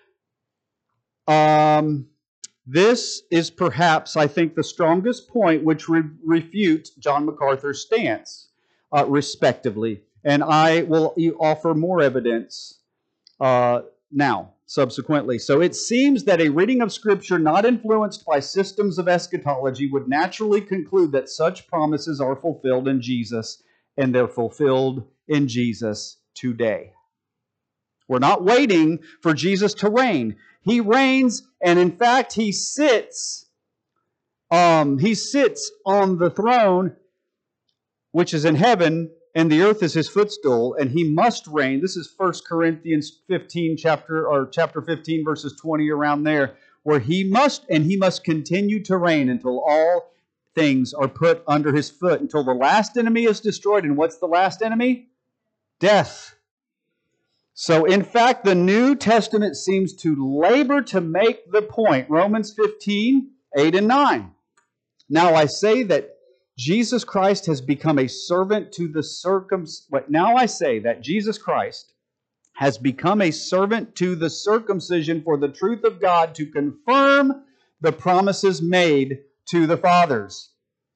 um, this is perhaps, I think, the strongest point which re- refutes John MacArthur's stance, uh, respectively. And I will offer more evidence uh, now, subsequently. So it seems that a reading of Scripture not influenced by systems of eschatology would naturally conclude that such promises are fulfilled in Jesus, and they're fulfilled in Jesus today. We're not waiting for Jesus to reign. He reigns, and in fact, He sits, um, He sits on the throne, which is in heaven, and the earth is His footstool, and He must reign. This is First Corinthians fifteen, chapter or chapter fifteen, verses twenty, around there, where He must, and He must continue to reign until all things are put under His foot, until the last enemy is destroyed. And what's the last enemy? Death. So, in fact, the New Testament seems to labor to make the point. Romans fifteen, eight and nine. Now I say that Jesus Christ has become a servant to the circum. Now I say that Jesus Christ has become a servant to the circumcision for the truth of God, to confirm the promises made to the fathers,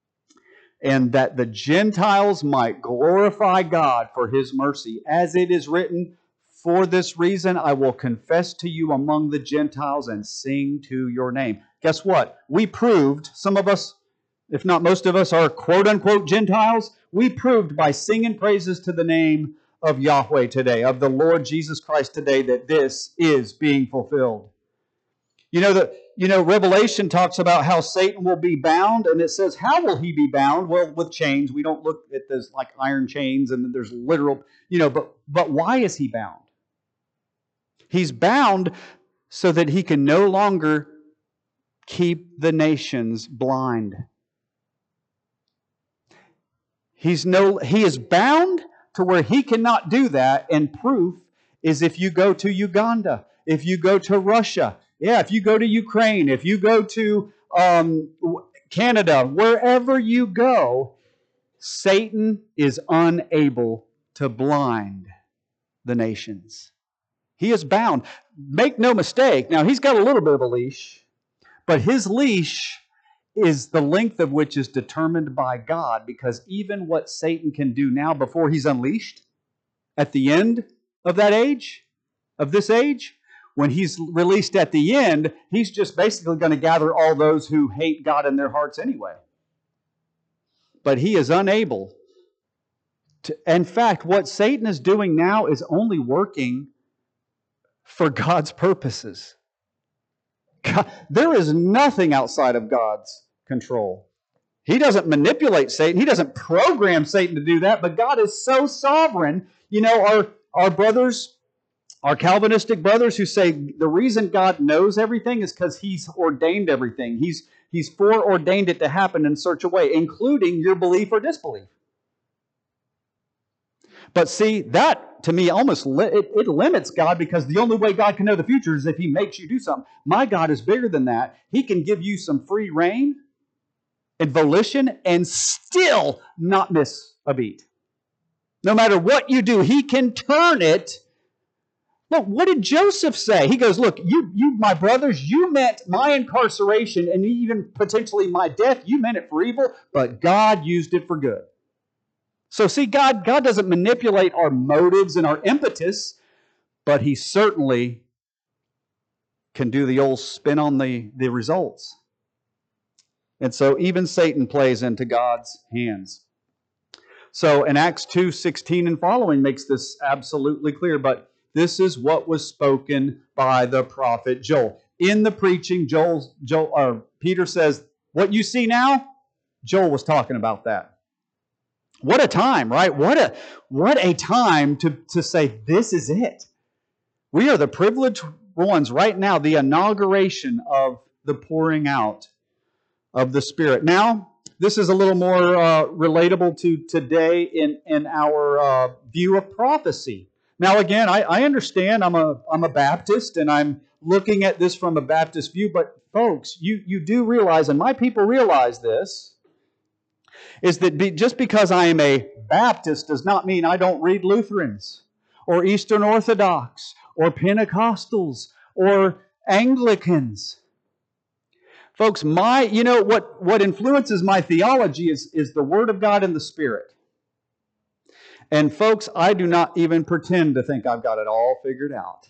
and that the Gentiles might glorify God for His mercy. As it is written, for this reason I will confess to you among the Gentiles and sing to your name. Guess what? We proved, some of us, if not most of us, are quote-unquote Gentiles. We proved by singing praises to the name of Yahweh today, of the Lord Jesus Christ today, that this is being fulfilled. You know, the, you know, Revelation talks about how Satan will be bound, and it says, how will he be bound? Well, with chains. We don't look at this like iron chains, and there's literal, you know, but, but why is he bound? He's bound so that he can no longer keep the nations blind. He's no, he is bound to where he cannot do that, and proof is if you go to Uganda, if you go to Russia, yeah, if you go to Ukraine, if you go to um, Canada, wherever you go, Satan is unable to blind the nations. He is bound. Make no mistake, now he's got a little bit of a leash, but his leash is the length of which is determined by God, because even what Satan can do now before he's unleashed, at the end of that age, of this age, when he's released at the end, he's just basically going to gather all those who hate God in their hearts anyway. But he is unable to. In fact, what Satan is doing now is only working for God's purposes. God, there is nothing outside of God's control. He doesn't manipulate Satan. He doesn't program Satan to do that, but God is so sovereign. You know, our, our brothers, our Calvinistic brothers who say the reason God knows everything is because He's ordained everything. He's, he's foreordained it to happen in such a way, including your belief or disbelief. But see, that to me almost li- it, it limits God, because the only way God can know the future is if He makes you do something. My God is bigger than that. He can give you some free reign and volition and still not miss a beat. No matter what you do, He can turn it. Look, what did Joseph say? He goes, look, you, you, my brothers, you meant my incarceration and even potentially my death. You meant it for evil, but God used it for good. So see, God, God doesn't manipulate our motives and our impetus, but He certainly can do the old spin on the, the results. And so even Satan plays into God's hands. So, in Acts two sixteen and following makes this absolutely clear. But this is what was spoken by the prophet Joel. In the preaching, Joel, Joel, or Peter says, what you see now, Joel was talking about that. What a time, right? What a what a time to, to say, this is it. We are the privileged ones right now, the inauguration of the pouring out of the Spirit. Now, this is a little more uh, relatable to today in, in our uh, view of prophecy. Now, again, I, I understand I'm a I'm a Baptist, and I'm looking at this from a Baptist view, but folks, you, you do realize, and my people realize this, is that be, just because I am a Baptist does not mean I don't read Lutherans, or Eastern Orthodox, or Pentecostals, or Anglicans. Folks, my you know what, what influences my theology is, is the Word of God and the Spirit. And folks, I do not even pretend to think I've got it all figured out.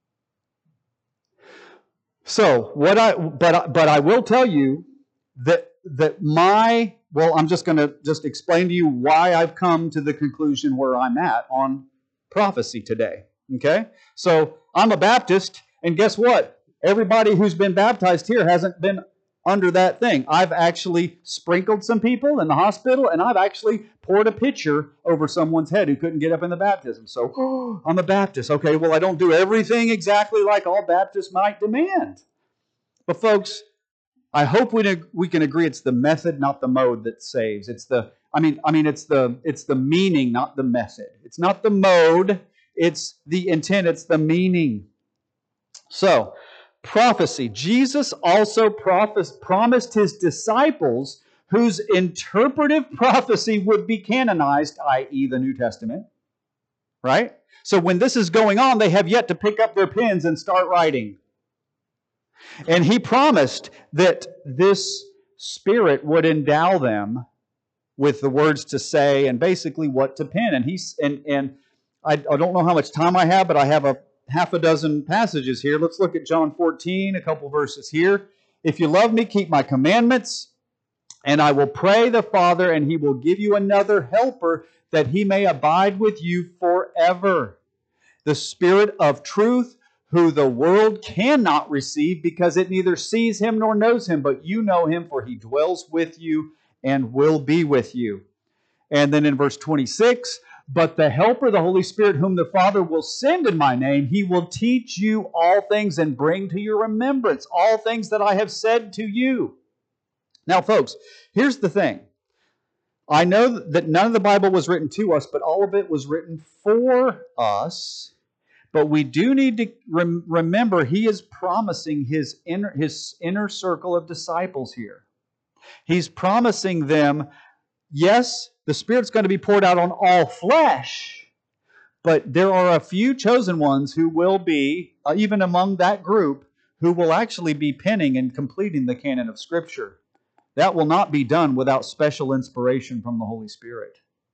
So, what I but but I will tell you that that my well, I'm just going to just explain to you why I've come to the conclusion where I'm at on prophecy today. Okay? So, I'm a Baptist, and guess what? Everybody who's been baptized here hasn't been under that thing. I've actually sprinkled some people in the hospital, and I've actually poured a pitcher over someone's head who couldn't get up in the baptism. So, oh, I'm a Baptist. Okay, well, I don't do everything exactly like all Baptists might demand. But folks, I hope we we can agree it's the method, not the mode, that saves. It's the I mean I mean it's the it's the meaning, not the method. It's not the mode, it's the intent, it's the meaning. So, prophecy. Jesus also prophes- promised His disciples whose interpretive prophecy would be canonized, that is the New Testament. Right? So when this is going on, they have yet to pick up their pens and start writing. And He promised that this Spirit would endow them with the words to say and basically what to pen. And he's and and I, I don't know how much time I have, but I have a half a dozen passages here. Let's look at John fourteen, a couple verses here. If you love me, keep my commandments, and I will pray the Father, and He will give you another helper, that He may abide with you forever. The Spirit of truth, who the world cannot receive, because it neither sees Him nor knows Him, but you know Him, for He dwells with you and will be with you. And then in verse twenty-six, but the Helper, the Holy Spirit, whom the Father will send in my name, He will teach you all things and bring to your remembrance all things that I have said to you. Now, folks, here's the thing. I know that none of the Bible was written to us, but all of it was written for us. But we do need to rem- remember He is promising his inner, his inner circle of disciples here. He's promising them, yes, the Spirit's going to be poured out on all flesh, but there are a few chosen ones who will be, uh, even among that group, who will actually be penning and completing the canon of Scripture. That will not be done without special inspiration from the Holy Spirit.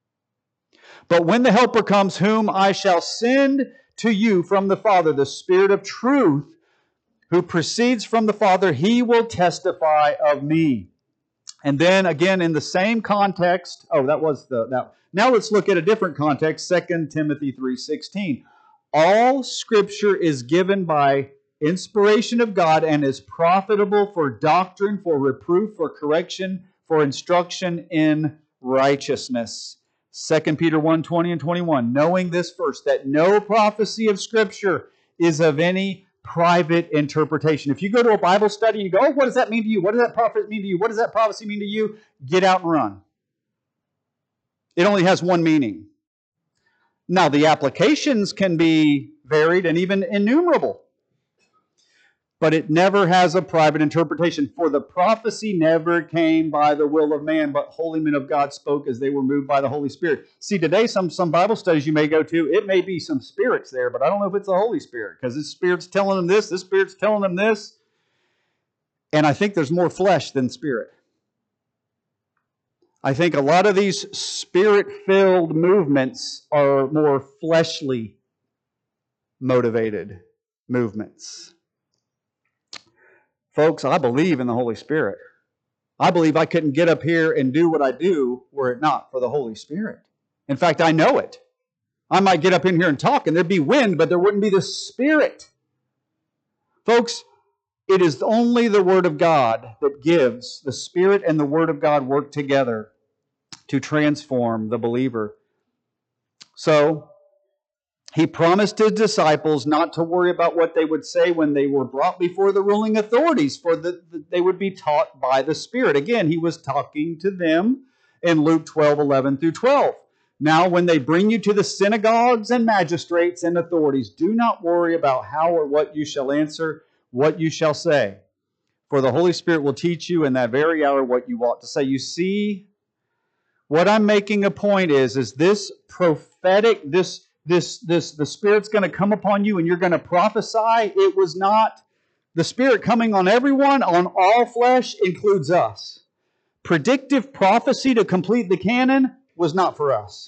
But when the Helper comes, whom I shall send to you from the Father, the Spirit of truth, who proceeds from the Father, He will testify of me. And then again, in the same context, oh, that was the that. Now let's look at a different context, Second Timothy three sixteen. All Scripture is given by inspiration of God and is profitable for doctrine, for reproof, for correction, for instruction in righteousness. Second Peter one twenty and twenty-one. Knowing this first, that no prophecy of Scripture is of any private interpretation. If you go to a Bible study and you go, oh, what does that mean to you? What does that prophet mean to you? What does that prophecy mean to you? Get out and run. It only has one meaning. Now, the applications can be varied and even innumerable. But it never has a private interpretation. For the prophecy never came by the will of man, but holy men of God spoke as they were moved by the Holy Spirit. See, today, some, some Bible studies you may go to, it may be some spirits there, but I don't know if it's the Holy Spirit, because this Spirit's telling them this, this Spirit's telling them this. And I think there's more flesh than spirit. I think a lot of these Spirit-filled movements are more fleshly motivated movements. Folks, I believe in the Holy Spirit. I believe I couldn't get up here and do what I do were it not for the Holy Spirit. In fact, I know it. I might get up in here and talk and there'd be wind, but there wouldn't be the Spirit. Folks, it is only the Word of God that gives. The Spirit and the Word of God work together to transform the believer. So, He promised His disciples not to worry about what they would say when they were brought before the ruling authorities, for the, they would be taught by the Spirit. Again, He was talking to them in Luke twelve, eleven through twelve. Now, when they bring you to the synagogues and magistrates and authorities, do not worry about how or what you shall answer, what you shall say. For the Holy Spirit will teach you in that very hour what you ought to say. You see, what I'm making a point is, is this prophetic, this, this, this, the Spirit's going to come upon you and you're going to prophesy. It was not, the Spirit coming on everyone, on all flesh, includes us. Predictive prophecy to complete the canon was not for us.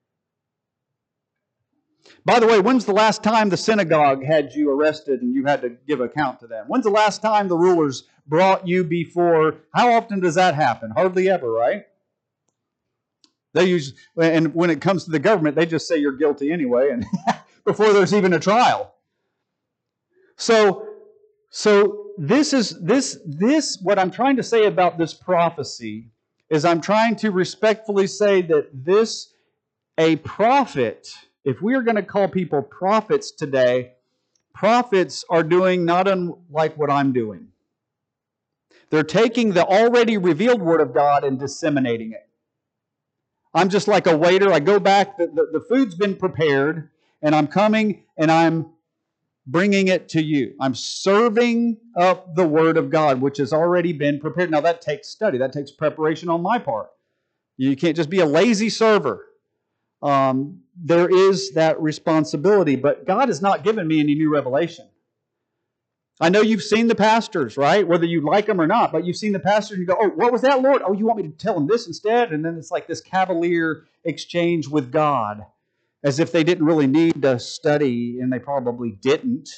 By the way, when's the last time the synagogue had you arrested and you had to give account to them? When's the last time the rulers brought you before? How often does that happen? Hardly ever, right? They use, and when it comes to the government, they just say you're guilty anyway, and before there's even a trial. So, so this is this this what I'm trying to say about this prophecy is I'm trying to respectfully say that this, a prophet, if we are going to call people prophets today, prophets are doing not unlike what I'm doing. They're taking the already revealed Word of God and disseminating it. I'm just like a waiter. I go back, the, the, the food's been prepared, and I'm coming and I'm bringing it to you. I'm serving up the Word of God, which has already been prepared. Now that takes study. That takes preparation on my part. You can't just be a lazy server. Um, there is that responsibility, but God has not given me any new revelation. I know you've seen the pastors, right? Whether you like them or not, but you've seen the pastors and you go, oh, what was that, Lord? Oh, you want me to tell them this instead? And then it's like this cavalier exchange with God, as if they didn't really need to study, and they probably didn't.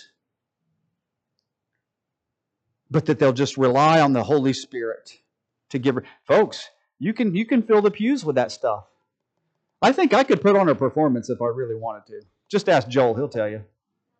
But that they'll just rely on the Holy Spirit to give. Folks, you can, you can fill the pews with that stuff. I think I could put on a performance if I really wanted to. Just ask Joel, he'll tell you.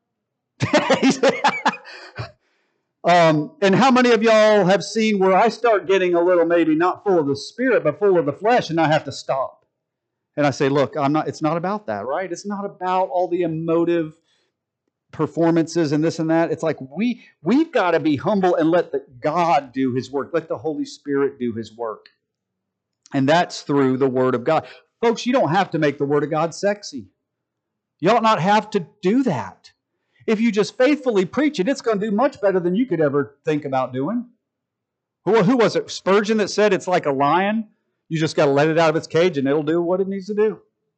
um, and how many of y'all have seen where I start getting a little maybe not full of the Spirit, but full of the flesh, and I have to stop. And I say, look, I'm not. It's not about that, right? It's not about all the emotive performances and this and that. It's like we, we've got to be humble and let the God do His work. Let the Holy Spirit do His work. And that's through the Word of God. Folks, you don't have to make the Word of God sexy. You ought not have to do that. If you just faithfully preach it, it's going to do much better than you could ever think about doing. Who, who was it? Spurgeon that said it's like a lion. You just got to let it out of its cage and it'll do what it needs to do.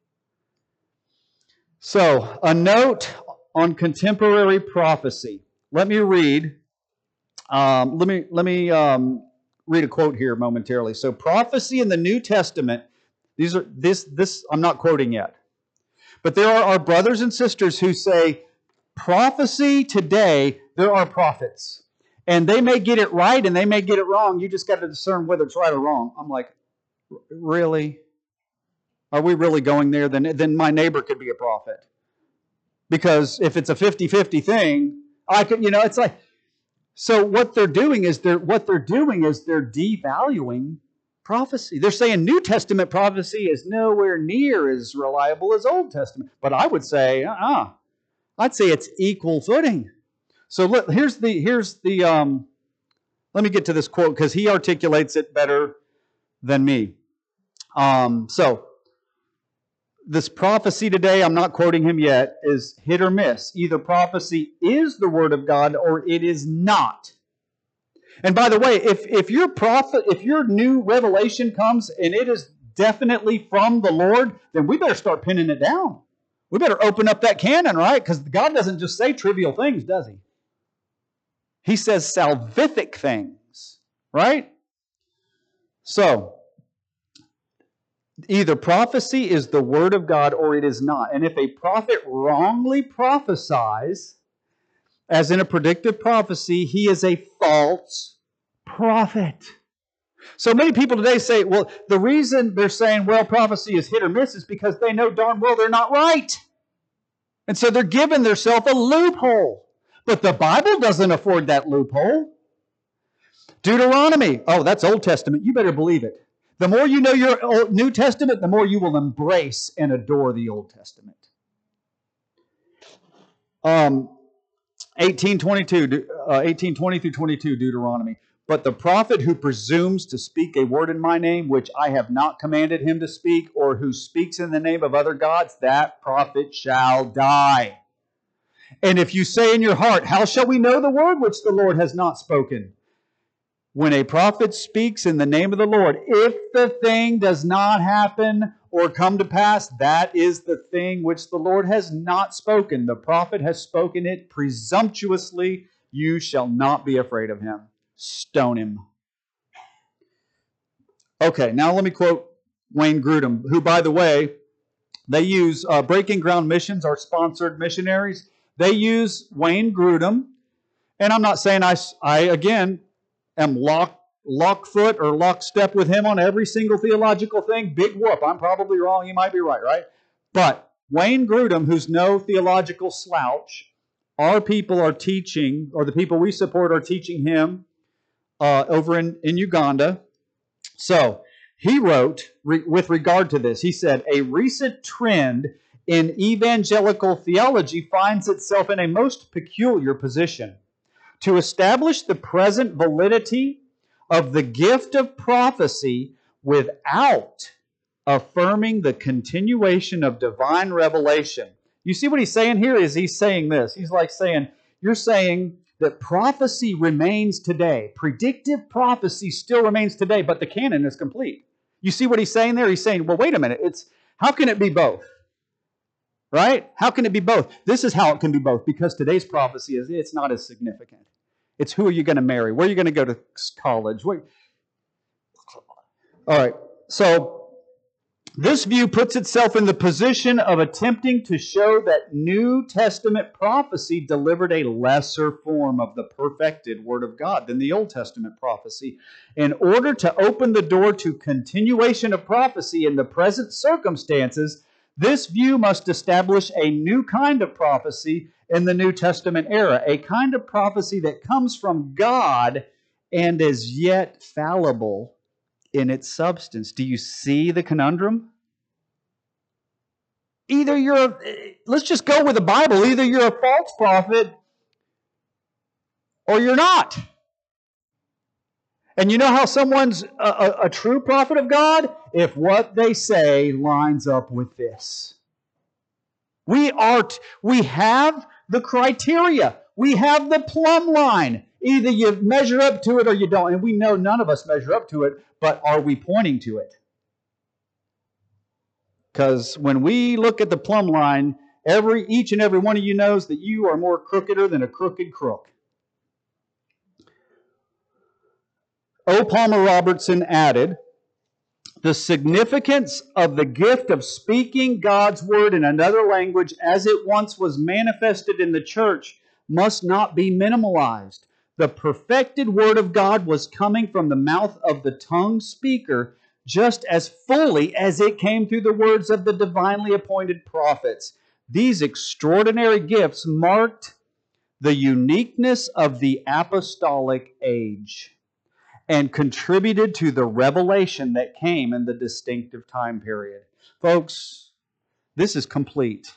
So, a note on contemporary prophecy. Let me read. Um, let me let me um, read a quote here momentarily. So, prophecy in the New Testament. These are this this I'm not quoting yet. But there are our brothers and sisters who say prophecy today, there are prophets. And they may get it right and they may get it wrong. You just got to discern whether it's right or wrong. I'm like, really? Are we really going there? Then, then my neighbor could be a prophet. Because if it's a fifty-fifty thing, I could, you know, it's like, so what they're doing is they're what they're doing is they're devaluing prophecy. They're saying New Testament prophecy is nowhere near as reliable as Old Testament. But I would say, uh-uh. I'd say it's equal footing. So look, here's the, here's the, um, let me get to this quote because he articulates it better than me. Um, so, this prophecy today, I'm not quoting him yet, is hit or miss. Either prophecy is the Word of God or it is not. And by the way, if, if your prophet, if your new revelation comes and it is definitely from the Lord, then we better start pinning it down. We better open up that canon, right? Because God doesn't just say trivial things, does He? He says salvific things, right? So, either prophecy is the Word of God or it is not. And if a prophet wrongly prophesies, as in a predictive prophecy, he is a false prophet. So many people today say, well, the reason they're saying, well, prophecy is hit or miss is because they know darn well they're not right. And so they're giving themselves a loophole. But the Bible doesn't afford that loophole. Deuteronomy. Oh, that's Old Testament. You better believe it. The more you know your Old, New Testament, the more you will embrace and adore the Old Testament. Um, eighteen twenty-two, uh, eighteen twenty through twenty-two, Deuteronomy. But the prophet who presumes to speak a word in my name, which I have not commanded him to speak, or who speaks in the name of other gods, that prophet shall die. And if you say in your heart, how shall we know the word which the Lord has not spoken? When a prophet speaks in the name of the Lord, if the thing does not happen or come to pass, that is the thing which the Lord has not spoken. The prophet has spoken it presumptuously. You shall not be afraid of him. Stone him. Okay, now let me quote Wayne Grudem, who, by the way, they use uh, Breaking Ground Missions, our sponsored missionaries. They use Wayne Grudem, and I'm not saying I, I again, am lock, lockfoot or lockstep with him on every single theological thing. Big whoop. I'm probably wrong. He might be right, right? But Wayne Grudem, who's no theological slouch, our people are teaching, or the people we support are teaching him uh, over in, in Uganda. So he wrote, re, with regard to this, he said, a recent trend in evangelical theology finds itself in a most peculiar position. To establish the present validity of the gift of prophecy without affirming the continuation of divine revelation. You see what he's saying here is he's saying this. He's like saying, you're saying that prophecy remains today. Predictive prophecy still remains today, but the canon is complete. You see what he's saying there? He's saying, well, wait a minute. It's how can it be both? Right? How can it be both? This is how it can be both, because today's prophecy is it's not as significant. It's who are you going to marry? Where are you going to go to college? Where... All right. So this view puts itself in the position of attempting to show that New Testament prophecy delivered a lesser form of the perfected Word of God than the Old Testament prophecy. In order to open the door to continuation of prophecy in the present circumstances, this view must establish a new kind of prophecy in the New Testament era, a kind of prophecy that comes from God and is yet fallible in its substance. Do you see the conundrum? Either you're, a, let's just go with the Bible, either you're a false prophet or you're not. And you know how someone's a, a, a true prophet of God? If what they say lines up with this. We are, we have the criteria. We have the plumb line. Either you measure up to it or you don't. And we know none of us measure up to it, but are we pointing to it? Because when we look at the plumb line, every each and every one of you knows that you are more crookeder than a crooked crook. O. Palmer Robertson added, the significance of the gift of speaking God's word in another language as it once was manifested in the church must not be minimalized. The perfected word of God was coming from the mouth of the tongue speaker just as fully as it came through the words of the divinely appointed prophets. These extraordinary gifts marked the uniqueness of the apostolic age and contributed to the revelation that came in the distinctive time period. Folks, this is complete.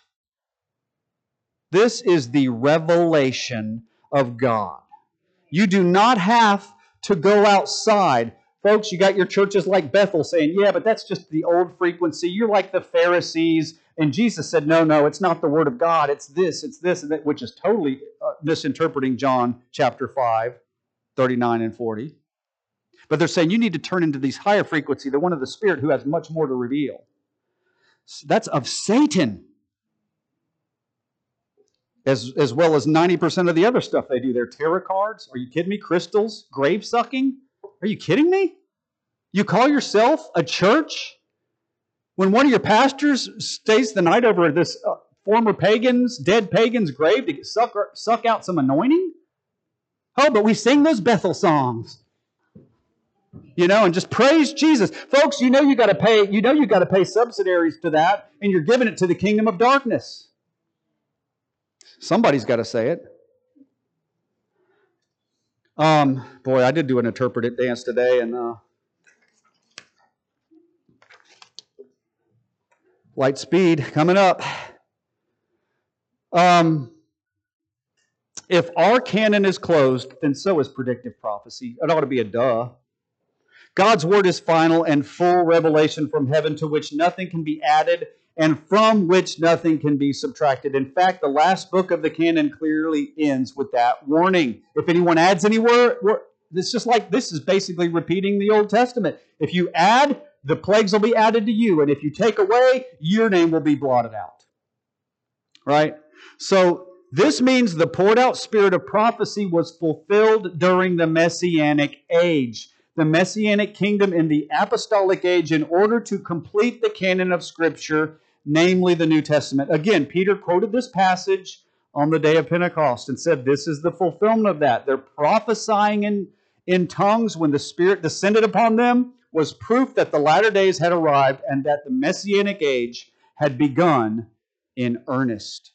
This is the revelation of God. You do not have to go outside. Folks, you got your churches like Bethel saying, yeah, but that's just the old frequency. You're like the Pharisees. And Jesus said, no, no, it's not the Word of God. It's this, it's this, and that, which is totally uh, misinterpreting John chapter five, thirty-nine and forty. But they're saying you need to turn into these higher frequency, the one of the Spirit who has much more to reveal. That's of Satan. As, as well as ninety percent of the other stuff they do. They're tarot cards. Are you kidding me? Crystals? Grave sucking? Are you kidding me? You call yourself a church when one of your pastors stays the night over this uh, former pagan's, dead pagan's grave to suck, suck out some anointing? Oh, but we sing those Bethel songs. You know, and just praise Jesus. Folks, you know you got to pay, you know you got to pay subsidiaries to that, and you're giving it to the kingdom of darkness. Somebody's got to say it. Um, boy, I did do an interpretive dance today, and uh, light speed coming up. Um, if our canon is closed, then so is predictive prophecy. It ought to be a duh. God's word is final and full revelation from heaven, to which nothing can be added and from which nothing can be subtracted. In fact, the last book of the canon clearly ends with that warning. If anyone adds any word, it's just like this is basically repeating the Old Testament. If you add, the plagues will be added to you. And if you take away, your name will be blotted out. Right? So this means the poured out spirit of prophecy was fulfilled during the Messianic age. The Messianic kingdom in the apostolic age, in order to complete the canon of Scripture, namely the New Testament. Again, Peter quoted this passage on the day of Pentecost and said this is the fulfillment of that. They're prophesying in, in tongues when the Spirit descended upon them was proof that the latter days had arrived and that the Messianic age had begun in earnest.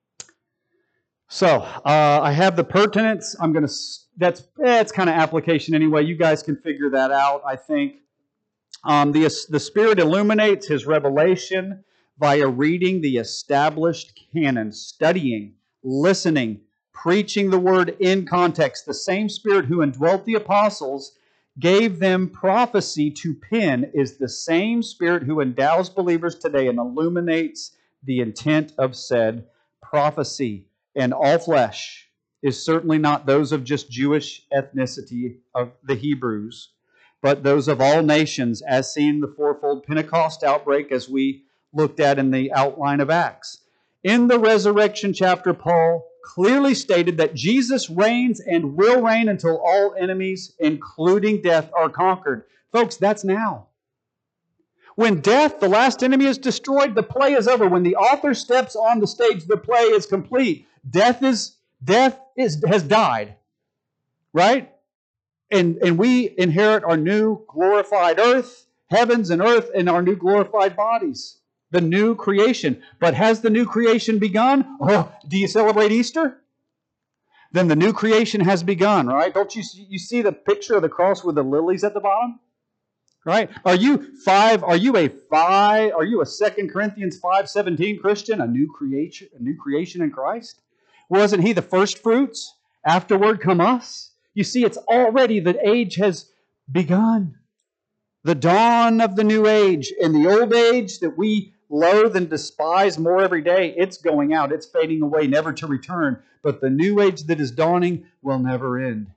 So, uh, I have the pertinence. I'm going to, that's, eh, it's kind of application anyway. You guys can figure that out, I think. Um, the, the Spirit illuminates His revelation via reading the established canon, studying, listening, preaching the Word in context. The same Spirit who indwelt the apostles, gave them prophecy to pen, is the same Spirit who endows believers today and illuminates the intent of said prophecy. And all flesh is certainly not those of just Jewish ethnicity of the Hebrews, but those of all nations, as seen in the fourfold Pentecost outbreak, as we looked at in the outline of Acts. In the resurrection chapter, Paul clearly stated that Jesus reigns and will reign until all enemies, including death, are conquered. Folks, that's now. When death, the last enemy, is destroyed, the play is over. When the author steps on the stage, the play is complete. Death is death is has died. Right? And, and we inherit our new glorified earth, heavens and earth, and our new glorified bodies. The new creation. But has the new creation begun? Oh, do you celebrate Easter? Then the new creation has begun, right? Don't you see, you see the picture of the cross with the lilies at the bottom? Right? Are you five? Are you a five? Are you a Second Corinthians five seventeen Christian? A new creation, a new creation in Christ? Wasn't He the first fruits? Afterward come us. You see, it's already the age has begun. The dawn of the new age. And the old age that we loathe and despise more every day, it's going out. It's fading away, never to return. But the new age that is dawning will never end.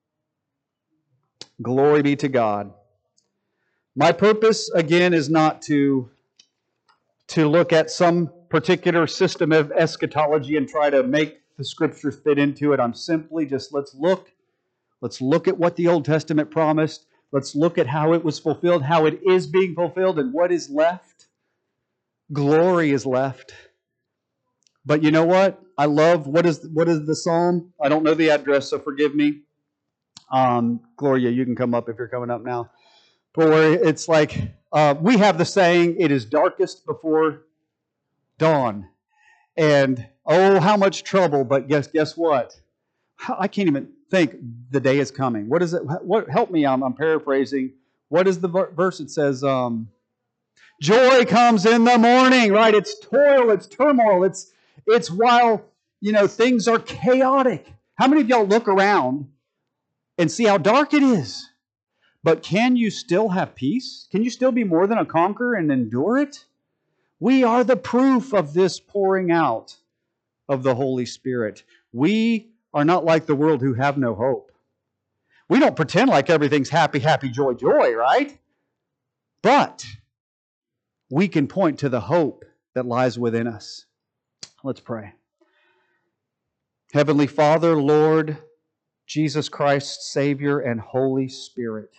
Glory be to God. My purpose, again, is not to, to look at some particular system of eschatology and try to make the Scriptures fit into it. I'm simply just, let's look. Let's look at what the Old Testament promised. Let's look at how it was fulfilled, how it is being fulfilled, and what is left. Glory is left. But you know what? I love, what is what is the psalm? I don't know the address, so forgive me. Um, Gloria, you can come up if you're coming up now. But where it's like, uh, we have the saying, it is darkest before dawn. And, oh, how much trouble, but guess guess what? I can't even think the day is coming. What is it? What? Help me, I'm, I'm paraphrasing. What is the verse? It says, um, joy comes in the morning, right? It's toil, it's turmoil, it's, it's while, you know, things are chaotic. How many of y'all look around and see how dark it is? But can you still have peace? Can you still be more than a conqueror and endure it? We are the proof of this pouring out of the Holy Spirit. We are not like the world who have no hope. We don't pretend like everything's happy, happy, joy, joy, right? But we can point to the hope that lies within us. Let's pray. Heavenly Father, Lord, Jesus Christ, Savior, and Holy Spirit,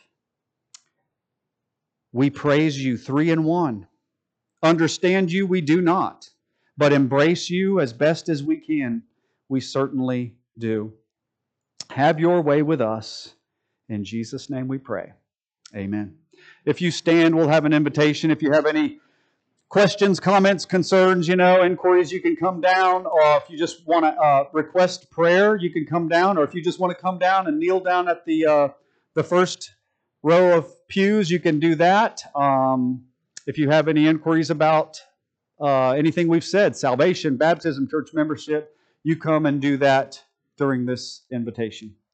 we praise you three in one. Understand you we do not, but embrace you as best as we can. We certainly do. Have your way with us. In Jesus' name we pray. Amen. If you stand, we'll have an invitation. If you have any questions, comments, concerns, you know, inquiries, you can come down. Or if you just want to uh, request prayer, you can come down. Or if you just want to come down and kneel down at the uh, the first row of pews, you can do that. Um, if you have any inquiries about uh, anything we've said, salvation, baptism, church membership, you come and do that during this invitation.